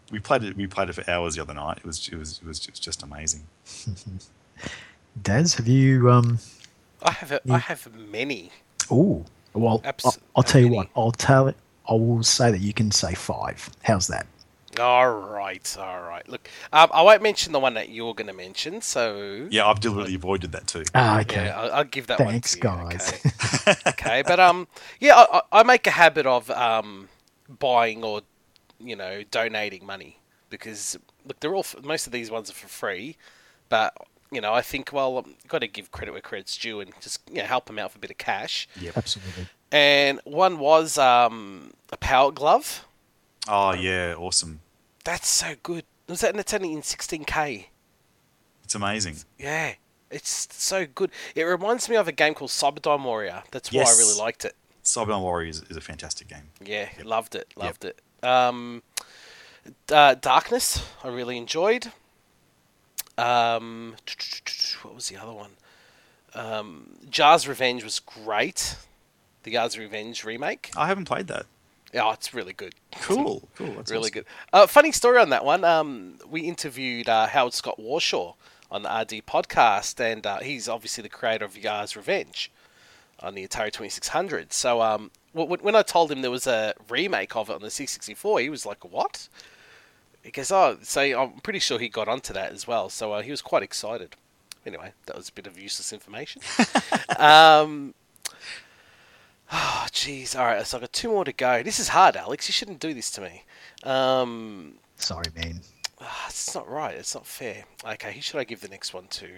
we played it. We played it for hours the other night. It was it was it was just, just amazing. Daz, have you? Um, I have a, you- I have many. oh, well, Abs- I'll, I'll tell you many. what. I'll tell it. I will say that you can say five. How's that? All right, all right. Look, um, I won't mention the one that you're going to mention. So Yeah, I've deliberately avoided that too. Ah, okay. yeah, I'll, I'll give that Thanks, one to you. guys. Okay. Okay, but um, yeah, I, I I make a habit of um buying or you know donating money because look, they're all f- most of these ones are for free, but you know I think well, I've got to give credit where credit's due and just you know help them out for a bit of cash. Yep. Absolutely. And one was um a power glove. Oh yeah, awesome. That's so good. Was that and it's only in sixteen K? It's amazing. Yeah, it's so good. It reminds me of a game called Cyberdyne Warrior. That's why Yes. I really liked it. Cyberdyne Warriors is a fantastic game. Yeah, loved it, loved it. Um, uh, Darkness, I really enjoyed. Um, what was the other one? Um, Jar's Revenge was great. The Jar's Revenge remake. I haven't played that. Oh, it's really good. Cool, cool. That's really awesome. good. Uh, funny story on that one. Um, we interviewed uh, Howard Scott Warshaw on the R D podcast, and uh, he's obviously the creator of Jar's Revenge on the Atari twenty-six hundred. So um, w- when I told him there was a remake of it on the C sixty-four, he was like, "What?" He goes, "Oh, so I'm pretty sure he got onto that as well." So uh, he was quite excited. Anyway, that was a bit of useless information. um, oh, jeez. All right, so I've got two more to go. This is hard, Alex. You shouldn't do this to me. Um, Sorry, man. ah, it's not right. It's not fair. Okay, who should I give the next one to?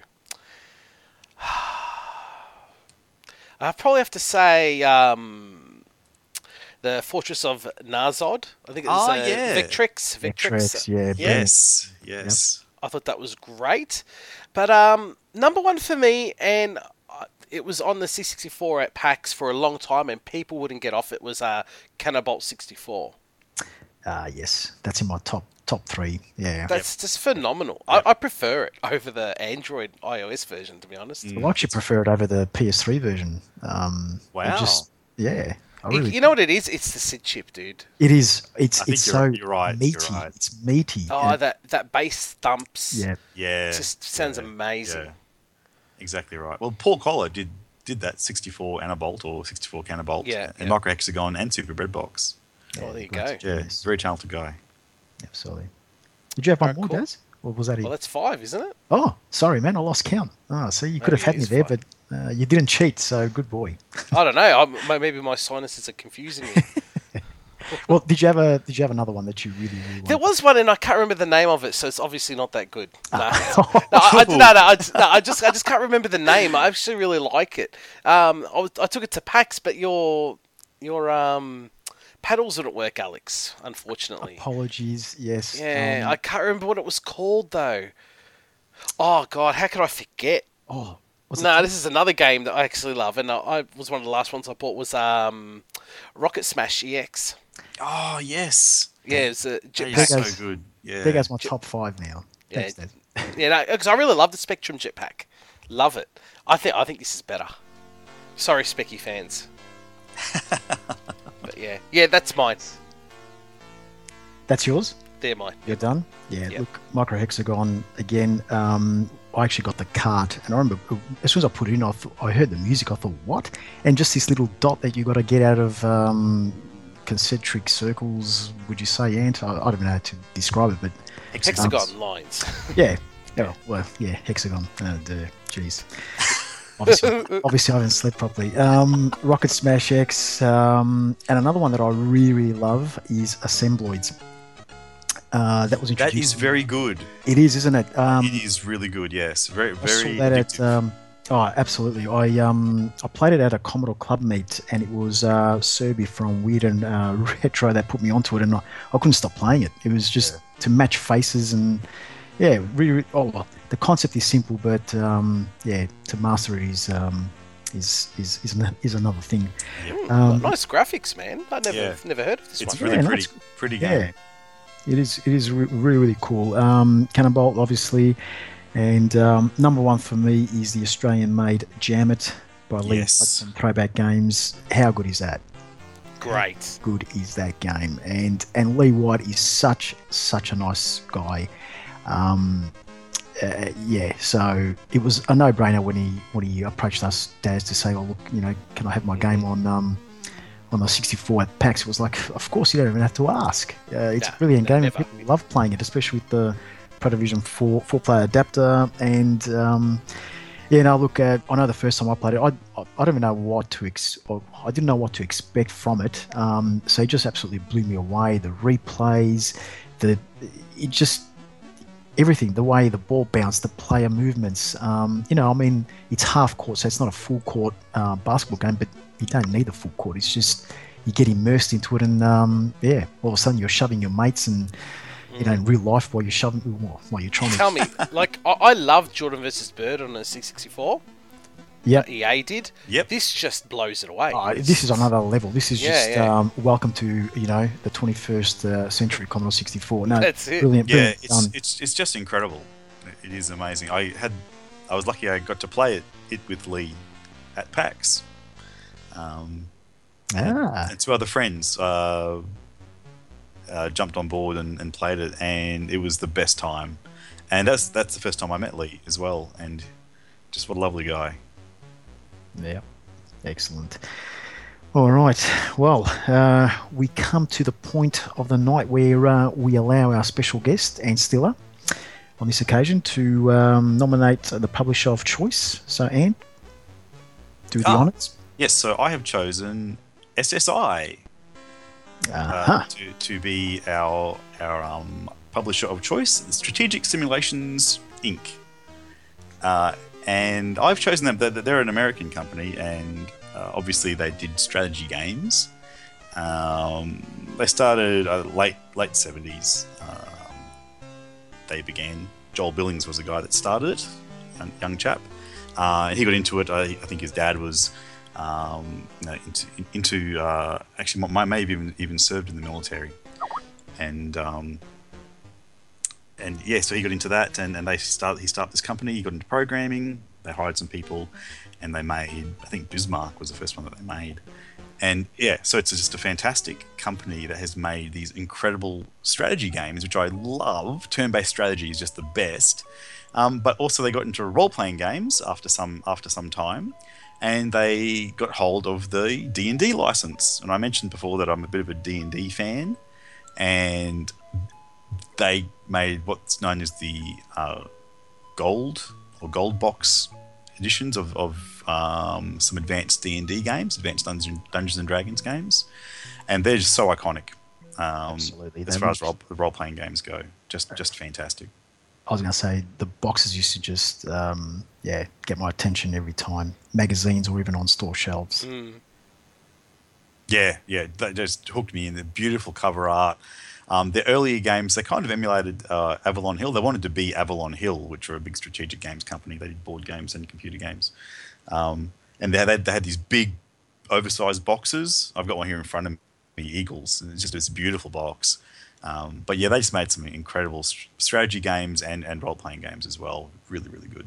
I probably have to say um, the Fortress of Narzod. I think it was Oh, uh, yeah. Victrix. Victrix, yeah. brilliant. Yes, yes. I thought that was great. But um, number one for me, and uh, it was on the C sixty-four at PAX for a long time, and people wouldn't get off it, was uh, Cannonbolt sixty-four. Ah, yes. That's in my top top three. Yeah. That's just phenomenal. I, I prefer it over the Android iOS version, to be honest. I actually prefer it over the P S three version. Um, it Wow. Just, yeah. I You- really, you know what it is? It's the S I D chip, dude. it is. It's I think it's you're- so you're right, meaty. you're right. It's meaty. Oh, and- that that bass thumps. yeah. Yeah. It just sounds yeah, amazing. yeah. Exactly right. Well, Paul Collar did did that sixty-four Anabolt or sixty-four Canabolt Yeah, and yeah. Microhexagon and Super Breadbox. Oh, there you good. go. Yeah, Yes. very talented guy. Absolutely. Did you have one Alright, more, cool. Daz? Or was that it? Well, that's five, isn't it? Oh, sorry, man. I lost count. Oh, see, you could Maybe have had it me is there, fine. but uh, you didn't cheat, so good boy. I don't know. I'm, maybe my sinuses are confusing me. Well, did you have a did you have another one that you really really wanted? There was one, and I can't remember the name of it, so it's obviously not that good. No, no, Ah. I, I, no, no, I, just- no, I just, I just can't remember the name. I actually really like it. Um, I, was, I took it to PAX, but your, your um, paddles didn't work, Alex. Unfortunately. Apologies. Yes. Yeah, um, I can't remember what it was called though. Oh God, how could I forget? oh, was it No, this is another game that I actually love, and I, I was one of the last ones I bought was um, Rocket Smash E X. Oh yes, Yeah, it's a that is jetpack. Big so as- good. Yeah, There goes my top five now. Yeah, Thanks, Dad. yeah, because I really love the Spectrum jetpack. Love it. I think I think this is better. Sorry, Specky fans. But yeah, yeah, that's mine. That's yours? They're mine. You're done? Yeah, Yep. look, Microhexagon, again, um, I actually got the cart, and I remember as soon as I put it in, I, thought, I heard the music, I thought, what? And just this little dot that you got to get out of um, concentric circles, would you say, Ant? I, I don't know how to describe it, but Hexagon lines. yeah. Oh, well, yeah, hexagon. Uh, duh, jeez. Obviously, obviously, I haven't slept properly. Um, Rocket Smash X, um, and another one that I really, really love is Assembloids. Uh, that was that introduced. is very good. It is, isn't it? Um, it is really good. Yes, very I very. saw that at. addictive. Um, oh, absolutely. I um I played it at a Commodore Club meet, and it was uh, Serby from Weird and uh, Retro that put me onto it, and I, I couldn't stop playing it. It was just to match faces and yeah, really. really oh, well, the concept is simple, but um, yeah, to master it is um is is is, an, is another thing. Mm, Um, nice graphics, man. I never Yeah. never heard of this It's one. really Yeah, pretty, that's- pretty game. Yeah, it is. It is re- really really cool. Um, Cannonbolt, obviously, and um, number one for me is the Australian-made Jam It by Lee Yes. from Throwback Games. How good is that? great. How good is that game? And and Lee White is such such a nice guy. Um, uh, yeah, so it was a no-brainer when he when he approached us, Daz, to say, "Oh, look, you know, can I have my game on um, on the sixty-four at PAX?" It was like, of course, you don't even have to ask. Uh, it's Nah, a brilliant nah, game. never. People love playing it, especially with the Pradavision four four-player adapter. And um, yeah, now look, uh, I know the first time I played it, I, I I don't even know what to ex- or I didn't know what to expect from it. Um, so it just absolutely blew me away. The replays, the it just everything, the way the ball bounced, the player movements. Um, you know, I mean, it's half court, so it's not a full court uh, basketball game, but you don't need a full court. It's just you get immersed into it, and um, yeah, all of a sudden you're shoving your mates, and you know, in real life, while you're shoving, while you're trying Tell to. me, like, I, I loved Jordan versus Bird on a six sixty-four. Yep. E A did. Yep. This just blows it away. Oh, this is another level. This is Yeah, just yeah. Um, welcome to you know the twenty-first uh, century Commodore sixty-four. No, That's it. brilliant, Yeah, brilliant it's done. it's it's just incredible. It is amazing. I had, I was lucky I got to play it it with Lee at PAX. Um, Ah, and two other friends uh, uh, jumped on board and, and played it, and it was the best time. And that's that's the first time I met Lee as well, and just what a lovely guy. yeah, excellent. All right. Well, uh, we come to the point of the night where uh, we allow our special guest, Anne Stiller, on this occasion to um, nominate the publisher of choice. So, Anne, do the Ah. honours. Yes, so I have chosen S S I uh, Uh-huh. to, to be our our um, publisher of choice, Strategic Simulations Incorporated. Uh, and I've chosen them. They're, they're an American company, and uh, obviously they did strategy games. Um, they started uh, late late seventies. Um, they began. Joel Billings was the guy that started it, young, young chap. Uh, and he got into it. I, I think his dad was um, you know, into, into uh, actually my may have even even served in the military, and um, and yeah, so he got into that, and, and they start he started this company. He got into programming. They hired some people, and they made, I think Bismarck was the first one that they made. And yeah, so it's just a fantastic company that has made these incredible strategy games, which I love. Turn-based strategy is just the best. Um, but also they got into role-playing games after some after some time, and they got hold of the D and D license. And I mentioned before that I'm a bit of a D and D fan, and they made what's known as the uh, gold or gold box editions of, of um, some advanced D and D games, advanced Dungeons, Dungeons and Dragons games, and they're just so iconic. Um, Absolutely. as They far as must- role, role-playing games go, just just fantastic. I was going to say the boxes used to just, um, yeah, get my attention every time. Magazines or even on store shelves. Mm. Yeah, yeah, they just hooked me in. The beautiful cover art. Um, the earlier games, they kind of emulated uh, Avalon Hill. They wanted to be Avalon Hill, which are a big strategic games company. They did board games and computer games. Um, and they had, they had these big, oversized boxes. I've got one here in front of me, Eagles. And it's just this beautiful box. Um, but yeah, they just made some incredible st- strategy games and, and role-playing games as well. Really, really good.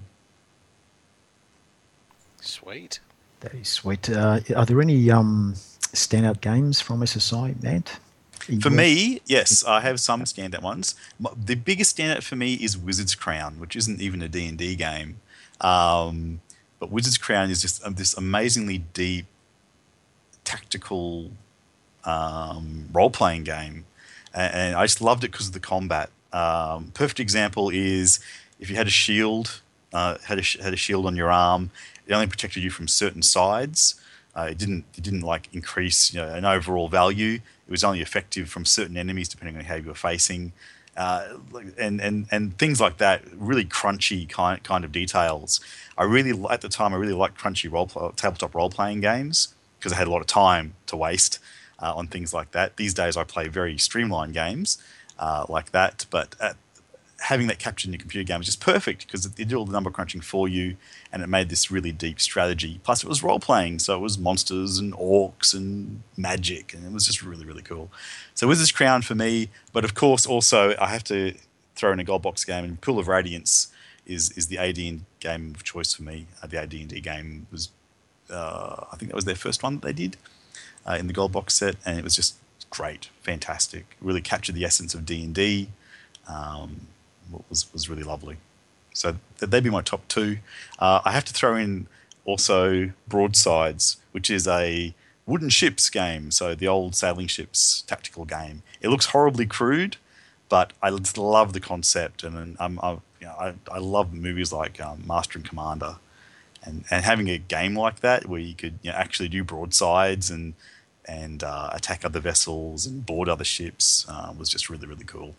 Sweet. That is sweet. Uh, are there any um, standout games from S S I, Matt? For me, yes, I have some standout ones. M- The biggest standout for me is Wizard's Crown, which isn't even a D and D game. Um, but Wizard's Crown is just um, this amazingly deep, tactical um, role-playing game. And, and I just loved it because of the combat. Um, perfect example is if you had a shield, uh, had a sh- had a shield on your arm, it only protected you from certain sides. Uh, it didn't it didn't like increase, you know, an overall value. It was only effective from certain enemies depending on how you were facing, uh, like- and and and things like that. Really crunchy kind kind of details. I really at the time I really liked crunchy role tabletop role playing games because I had a lot of time to waste uh, on things like that. These days I play very streamlined games uh, like that, but at, having that captured in your computer game is just perfect because it did all the number crunching for you, and it made this really deep strategy. Plus, it was role playing, so it was monsters and orcs and magic, and it was just really, really cool. So, Wizard's Crown for me, but of course, also I have to throw in a gold box game, and Pool of Radiance is is the A D and D game of choice for me. Uh, the A D and D game was, uh, I think that was their first one that they did. uh, in the gold box set, and it was just great, fantastic. Really captured the essence of D and D. Um, was was really lovely. So they'd be my top two. Uh, I have to throw in also Broadsides, which is a wooden ships game, so the old sailing ships tactical game. It looks horribly crude, but I just love the concept, and um, I, you know, I I love movies like um, Master and Commander, and and having a game like that where you could you know, actually do broadsides and and uh, attack other vessels and board other ships uh, was just really really cool.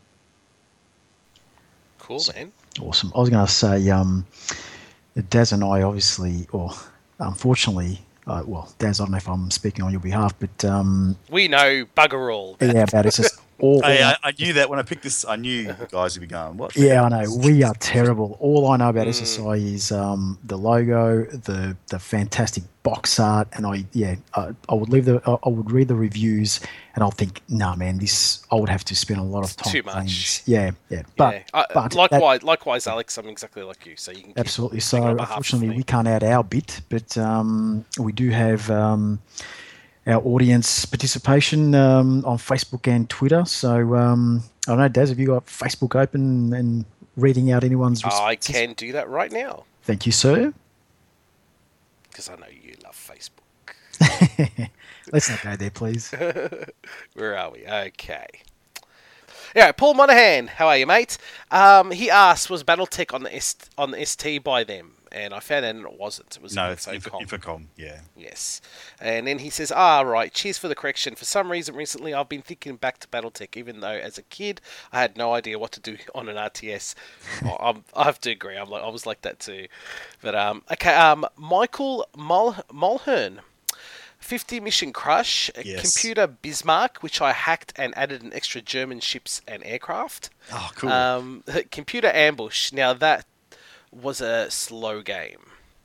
Cool, man. Awesome. I was going to say, um, Daz and I obviously, or unfortunately, uh, well, Daz, I don't know if I'm speaking on your behalf, but um, we know bugger all. Yeah, about it's just all. Hey, I, I knew that when I picked this. I knew you guys would be going. What? Yeah, I know. We are terrible. All I know about mm. S S I is um, the logo, the the fantastic box art, and I yeah, I, I would leave the I would read the reviews, and I'll think, nah, man, this I would have to spend a lot of time. Too much. Yeah, yeah. But, yeah. I, but likewise, that, likewise, Alex, I'm exactly like you. So you can absolutely. So unfortunately, we can't add our bit, but um, we do have. Um, Our audience participation um, on Facebook and Twitter. So um, I don't know, Daz, have you got Facebook open and reading out anyone's responses? I can do that right now. Thank you, sir. Because I know you love Facebook. Let's not go there, please. Where are we? Okay. Yeah, Paul Monahan, how are you, mate? Um, he asked, was BattleTech on the S- on the S T by them? And I found out it wasn't. It was no, it's Infocom. Infocom, yeah. Yes. And then he says, ah, right, cheers for the correction. For some reason, recently, I've been thinking back to BattleTech, even though as a kid, I had no idea what to do on an R T S. I'm, I have to agree. I'm like, I was like that too. But, um, okay, um, Michael Mul- Mulhern. fifty Mission Crush, yes. Computer Bismarck, which I hacked and added an extra German ships and aircraft. Oh, cool. Um, Computer Ambush. Now, that was a slow game.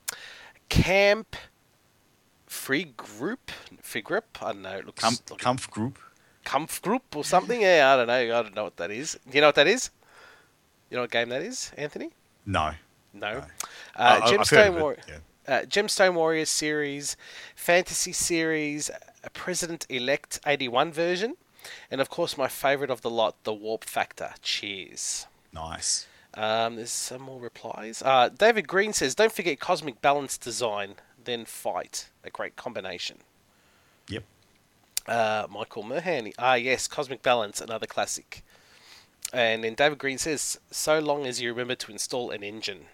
Camp Free Group, Free Group. I don't know. It looks Kampf, like Kampf Group, Kampf Group or something. Yeah, I don't know. I don't know what that is. Do you know what that is? You know what game that is, Anthony? No. No. no. Uh, I, Gemstone War. Yeah. Uh, Gemstone Warriors series, Fantasy series, a President-elect eighty-one version, and of course my favourite of the lot, the Warp Factor. Cheers. Nice. Um, there's some more replies. Uh, David Green says, don't forget Cosmic Balance design, then fight. A great combination. Yep. Uh, Michael Merhan. Ah, yes, Cosmic Balance, another classic. And then David Green says, so long as you remember to install an engine.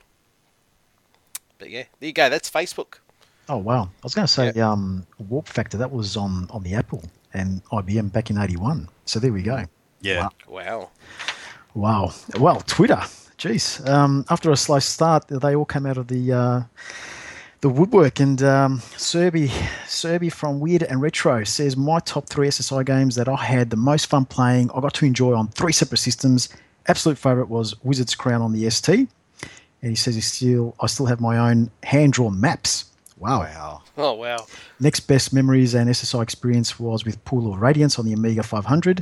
But yeah, there you go. That's Facebook. Oh, wow. I was going to say, yeah. um, Warp Factor, that was on, on the Apple and I B M back in eighty-one. So there we go. Yeah. Wow. Wow. Well, Twitter. Jeez. Um, after a slow start, they all came out of the uh, the woodwork. And um, Serby, Serby from Weird and Retro says, my top three S S I games that I had the most fun playing, I got to enjoy on three separate systems. Absolute favourite was Wizard's Crown on the S T. And he says he still, I still have my own hand-drawn maps. Wow. Wow. Oh, wow. Next best memories and S S I experience was with Pool of Radiance on the Amiga five hundred.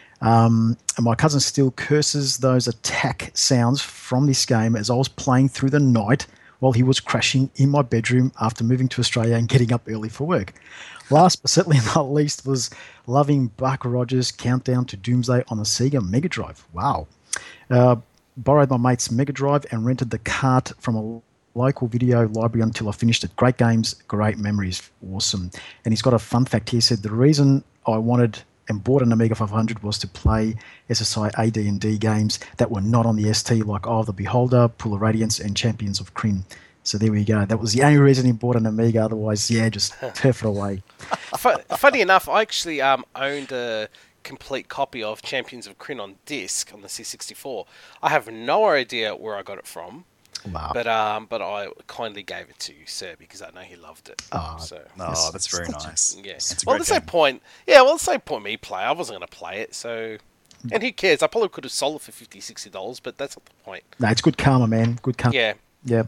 Um, and my cousin still curses those attack sounds from this game as I was playing through the night while he was crashing in my bedroom after moving to Australia and getting up early for work. Last but certainly not least was loving Buck Rogers' Countdown to Doomsday on the Sega Mega Drive. Wow. Uh, borrowed my mate's Mega Drive and rented the cart from a local video library until I finished it. Great games, great memories, awesome. And he's got a fun fact here. He said the reason I wanted and bought an Amiga five hundred was to play S S I A D and D games that were not on the S T, like Eye of the Beholder, Pool of Radiance, and Champions of Krynn. So there we go. That was the only reason he bought an Amiga. Otherwise, yeah, just turf it away. Funny enough, I actually um, owned a complete copy of Champions of Krynn on disc on the C sixty-four. I have no idea where I got it from. Wow. But um, but I kindly gave it to Sir because I know he loved it. Oh, so. No, yes. that's very nice. Yeah. That's a well, great there's no game. point. Yeah, well, there's no point me play. I wasn't going to play it, so. And who cares? I probably could have sold it for fifty dollars, sixty dollars, but that's not the point. No, it's good karma, man. Good karma. Yeah. Yeah.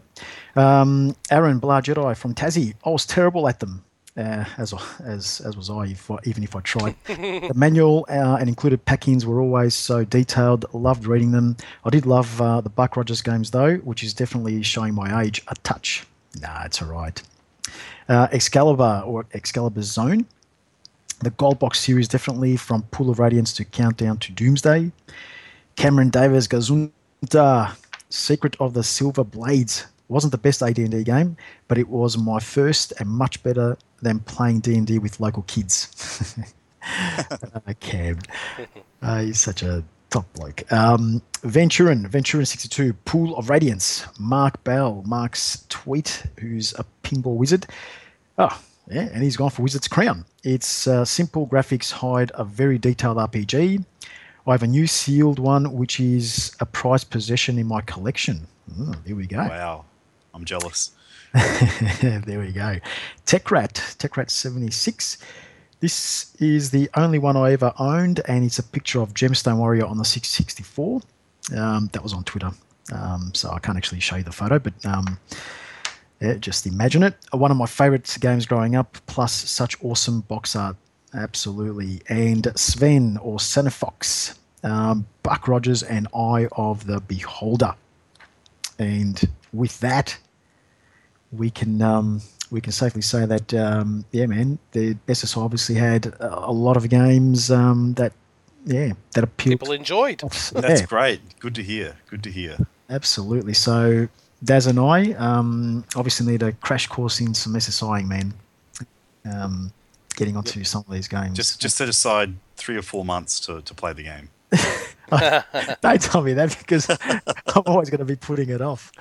Um, Aaron Blah Jedi from Tassie. I was terrible at them, uh, as as as was I, if I, even if I tried. The manual uh, and included pack-ins were always so detailed. Loved reading them. I did love uh, the Buck Rogers games, though, which is definitely showing my age a touch. Nah, it's all right. Uh, Excalibur or Excalibur Zone. The Gold Box series, definitely, from Pool of Radiance to Countdown to Doomsday. Cameron Davis, Gazunta, Secret of the Silver Blades. Wasn't the best A D and D game, but it was my first and much better than playing D and D with local kids. uh, Cam. Uh, he's such a top bloke. Um, Venturin, Venturin sixty-two, Pool of Radiance. Mark Bell, Mark's tweet, who's a pinball wizard. Oh, yeah, and he's gone for Wizard's Crown. It's uh, simple graphics hide a very detailed R P G. I have a new sealed one, which is a prized possession in my collection. Oh, there we go. Wow. I'm jealous. There we go. TechRat, TechRat seventy-six. This is the only one I ever owned, and it's a picture of Gemstone Warrior on the six sixty-four. Um, that was on Twitter, um, so I can't actually show you the photo, but um, yeah, just imagine it. One of my favourite games growing up, plus such awesome box art. Absolutely. And Sven, or Cinefox, um, Buck Rogers and Eye of the Beholder. And with that, we can um, we can safely say that, um, yeah, man, the S S I obviously had a, a lot of games um, that, yeah, that appealed. People enjoyed. That's Yeah, great. Good to hear. Good to hear. absolutely. So Daz and I um, obviously need a crash course in some SSIing, man. Um, getting onto some of these games. Just just set aside three or four months to, to play the game. Don't tell me that, because I'm always going to be putting it off.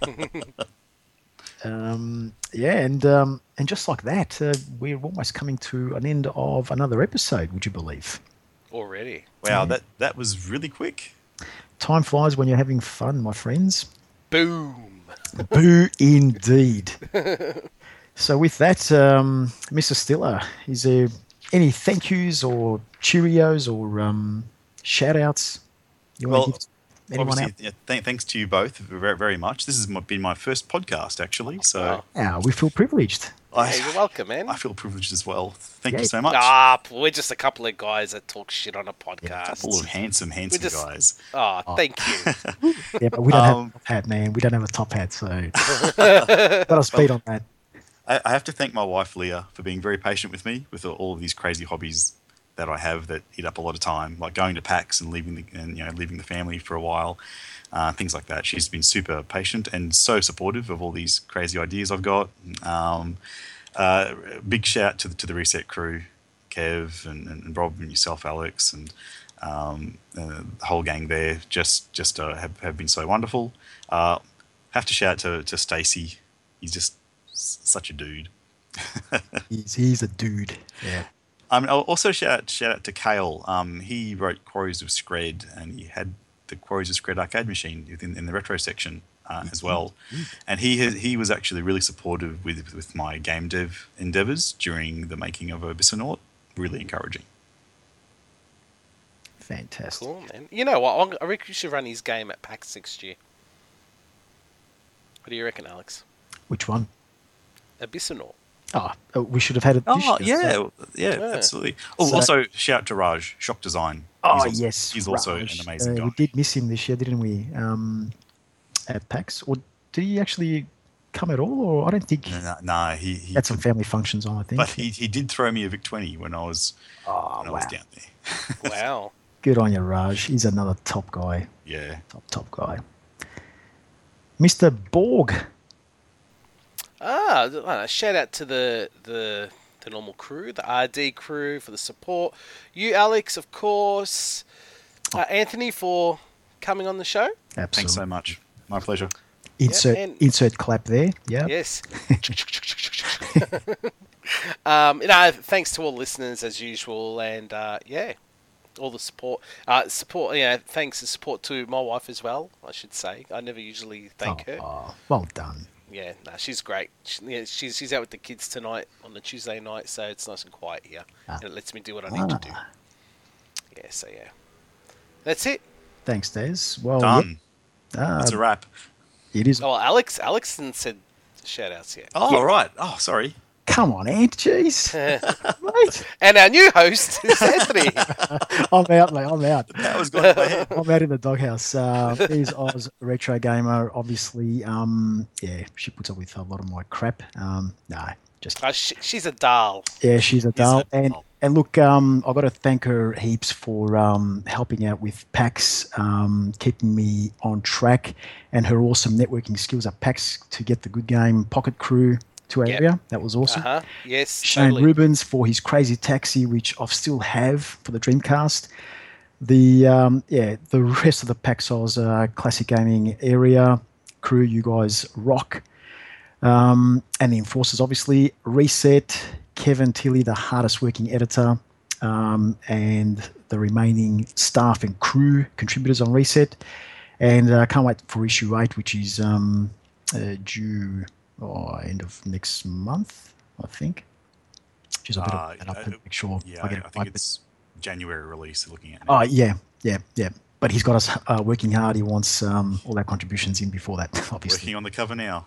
um, yeah, and um, and just like that, uh, we're almost coming to an end of another episode, would you believe? Already. Wow, that, that was really quick. Time flies when you're having fun, my friends. Boom. Boo indeed. So with that, um, Mister Stiller, is there any thank yous or Cheerios or um, shout outs you Well, want to give anyone out? Obviously, yeah, th- thanks to you both very, very much. This has my- been my first podcast, actually, so Ah, we feel privileged. Hey, you're welcome, man. I feel privileged as well. Thank Yeah. you so much. Ah, we're just a couple of guys that talk shit on a A podcast. couple of handsome, handsome just- guys. Oh, thank you. Yeah, but we don't have Um, a top hat, man. We don't have a top hat, so got to speed on that. I, I have to thank my wife, Leah, for being very patient with me with all of these crazy hobbies that I have that eat up a lot of time, like going to PAX and leaving the and you know leaving the family for a while, uh, things like that. She's been super patient and so supportive of all these crazy ideas I've got. Um, uh, big shout to the, to the Reset crew, Kev and, and Rob and yourself, Alex, and um, uh, the whole gang there. Just just uh, have have been so wonderful. Uh, have to shout to to Stacey. He's just s- such a dude. He's, he's a dude. Yeah. Um, I'll also shout shout out to Kale. Um, he wrote Quarries of Scred, and he had the Quarries of Scred arcade machine within in the retro section uh, as well. And he has, he was actually really supportive with with my game dev endeavors during the making of Abyssinaut. Really encouraging. Fantastic. Cool, man. You know what? I'm- I reckon you should run his game at PAX next year. What do you reckon, Alex? Which one? Abyssinaut. Oh, uh, we should have had it this Oh year. yeah, yeah, Yeah. absolutely. Oh, So- also shout out to Raj, Shock Design. Oh, He's also, yes. he's also Raj. an amazing Uh, guy. We did miss him this year, didn't we? Um, at PAX? Or did he actually come at all? Or I don't think he No, no, he, he had some family functions on, I think. but he, he did throw me a Vic twenty when I was oh, when I wow. was down there. Wow. Good on you, Raj. He's another top guy. Yeah. Top, top guy. Mister Borg. Ah, uh, shout out to the, the the normal crew, the R D crew for the support. You, Alex, of course. Uh, Anthony for coming on the show. Absolutely. Thanks so much. My pleasure. Insert, Yeah, and- insert clap there. Yeah. Yes. um, you know, thanks to all the listeners as usual, and uh, yeah, all the support. Uh, support. You know, thanks and support to my wife as well. I should say. I never usually thank oh, her. oh, well done. Yeah, no, she's great. She, yeah, she's she's out with the kids tonight on the Tuesday night, so it's nice and quiet here, Ah. and it lets me do what I need to do. Ah. Yeah, so yeah, that's it. Thanks, Des. Well, Done. yeah, That's uh, a wrap. it is. Oh, Alex, Alex didn't said shout outs yet. Oh, right. Oh, sorry. Come on, Ant. Jeez. Mate. And our new host is Anthony. I'm out, mate. I'm out. That was going to my head. I'm out in the doghouse. Uh, there's Oz Retro Gamer. Obviously, um, yeah, she puts up with a lot of my crap. Um, no, just Uh, she, she's a doll. yeah, she's a doll, a and doll. and look, um, I've got to thank her heaps for um, helping out with PAX, um, keeping me on track, and her awesome networking skills at PAX to get the Good Game Pocket Crew to our Yep. area. That was awesome. Uh-huh. Yes, Shane totally. Rubens for his Crazy Taxi, which I still have for the Dreamcast. The um, yeah, the rest of the PAX Oz uh, classic gaming area crew, you guys rock. Um, and the Enforcers, obviously, Reset, Kevin Tilley, the hardest working editor, um, and the remaining staff and crew contributors on Reset. And I uh, can't wait for issue eight, which is um, uh, due oh, end of next month, I think. Just a bit Uh, of that up uh, to make sure Yeah, I I, get I it think right. it's January release. Looking at. Oh, Now. yeah, yeah, yeah. But he's got us uh, working hard. He wants um, all our contributions in before that, obviously. Working on the cover now.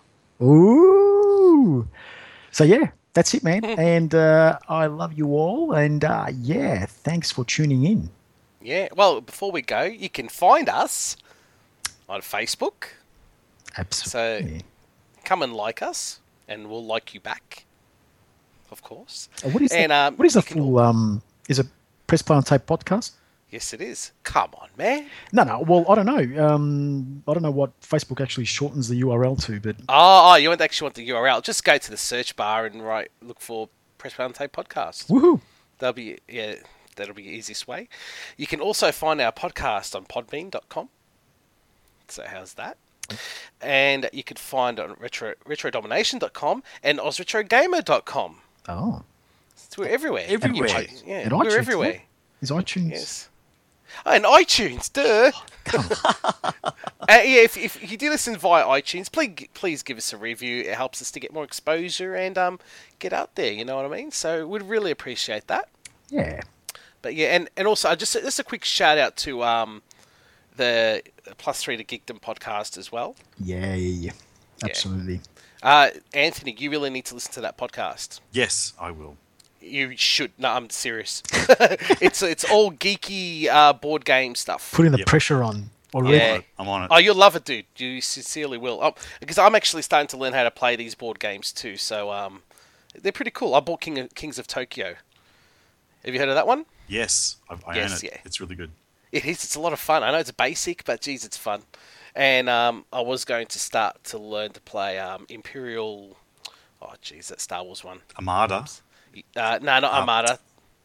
Ooh. So, yeah, that's it, man. And uh, I love you all. And, uh, yeah, thanks for tuning in. Yeah. Well, before we go, you can find us on Facebook. Absolutely. Come and like us, and we'll like you back, of course. Uh, what is and, the, um, what is the you can full, um, is it Press Play on Tape podcast? Yes, it is. Come on, man. No, no. Well, I don't know. Um, I don't know what Facebook actually shortens the U R L to, but Oh, oh, you won't actually want the U R L. Just go to the search bar and write, look for Press Play on Tape podcast. woohoo! That'll be yeah, that'll be the easiest way. You can also find our podcast on podbean dot com. So how's that? And you can find it on retro retro domination dot com and oz retro gamer dot com. Oh, So we're everywhere. Everywhere. And you- Yeah, And we're iTunes, everywhere. yeah. Is iTunes? Yes. Oh, and iTunes, duh. uh, yeah, if, if you do listen via iTunes, please please give us a review. It helps us to get more exposure and um get out there. You know what I mean? So we'd really appreciate that. Yeah. But yeah, and, and also just just a quick shout out to um the Plus Three to Geekdom podcast as well. Yeah, yeah, yeah. Absolutely. Uh, Anthony, you really need to listen to that podcast. Yes, I will. You should. No, I'm serious. it's it's all geeky uh, board game stuff. Putting the Yep. pressure on already. Yeah. I'm on it. Oh, you'll love it, dude. You sincerely will. Oh, because I'm actually starting to learn how to play these board games too. So um, they're pretty cool. I bought King of, Kings of Tokyo. Have you heard of that one? Yes, I, I Yes, own it. yeah. It's really good. It is. It's a lot of fun. I know it's basic, but geez, it's fun. And um, I was going to start to learn to play um, Imperial. Oh, geez, that Star Wars one. Armada. Uh, no, not Uh, Armada.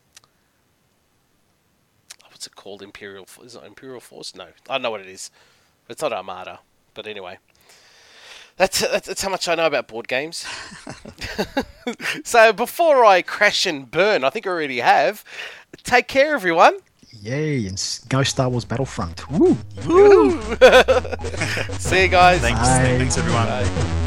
What's it called? Imperial? Is it Imperial Force? No, I don't know what it is. But it's not Armada. But anyway, that's that's, that's how much I know about board games. So before I crash and burn, I think I already have. Take care, everyone. Yay, and s- go Star Wars Battlefront. Woo! See you guys. Thanks, Bye. thanks everyone. Bye.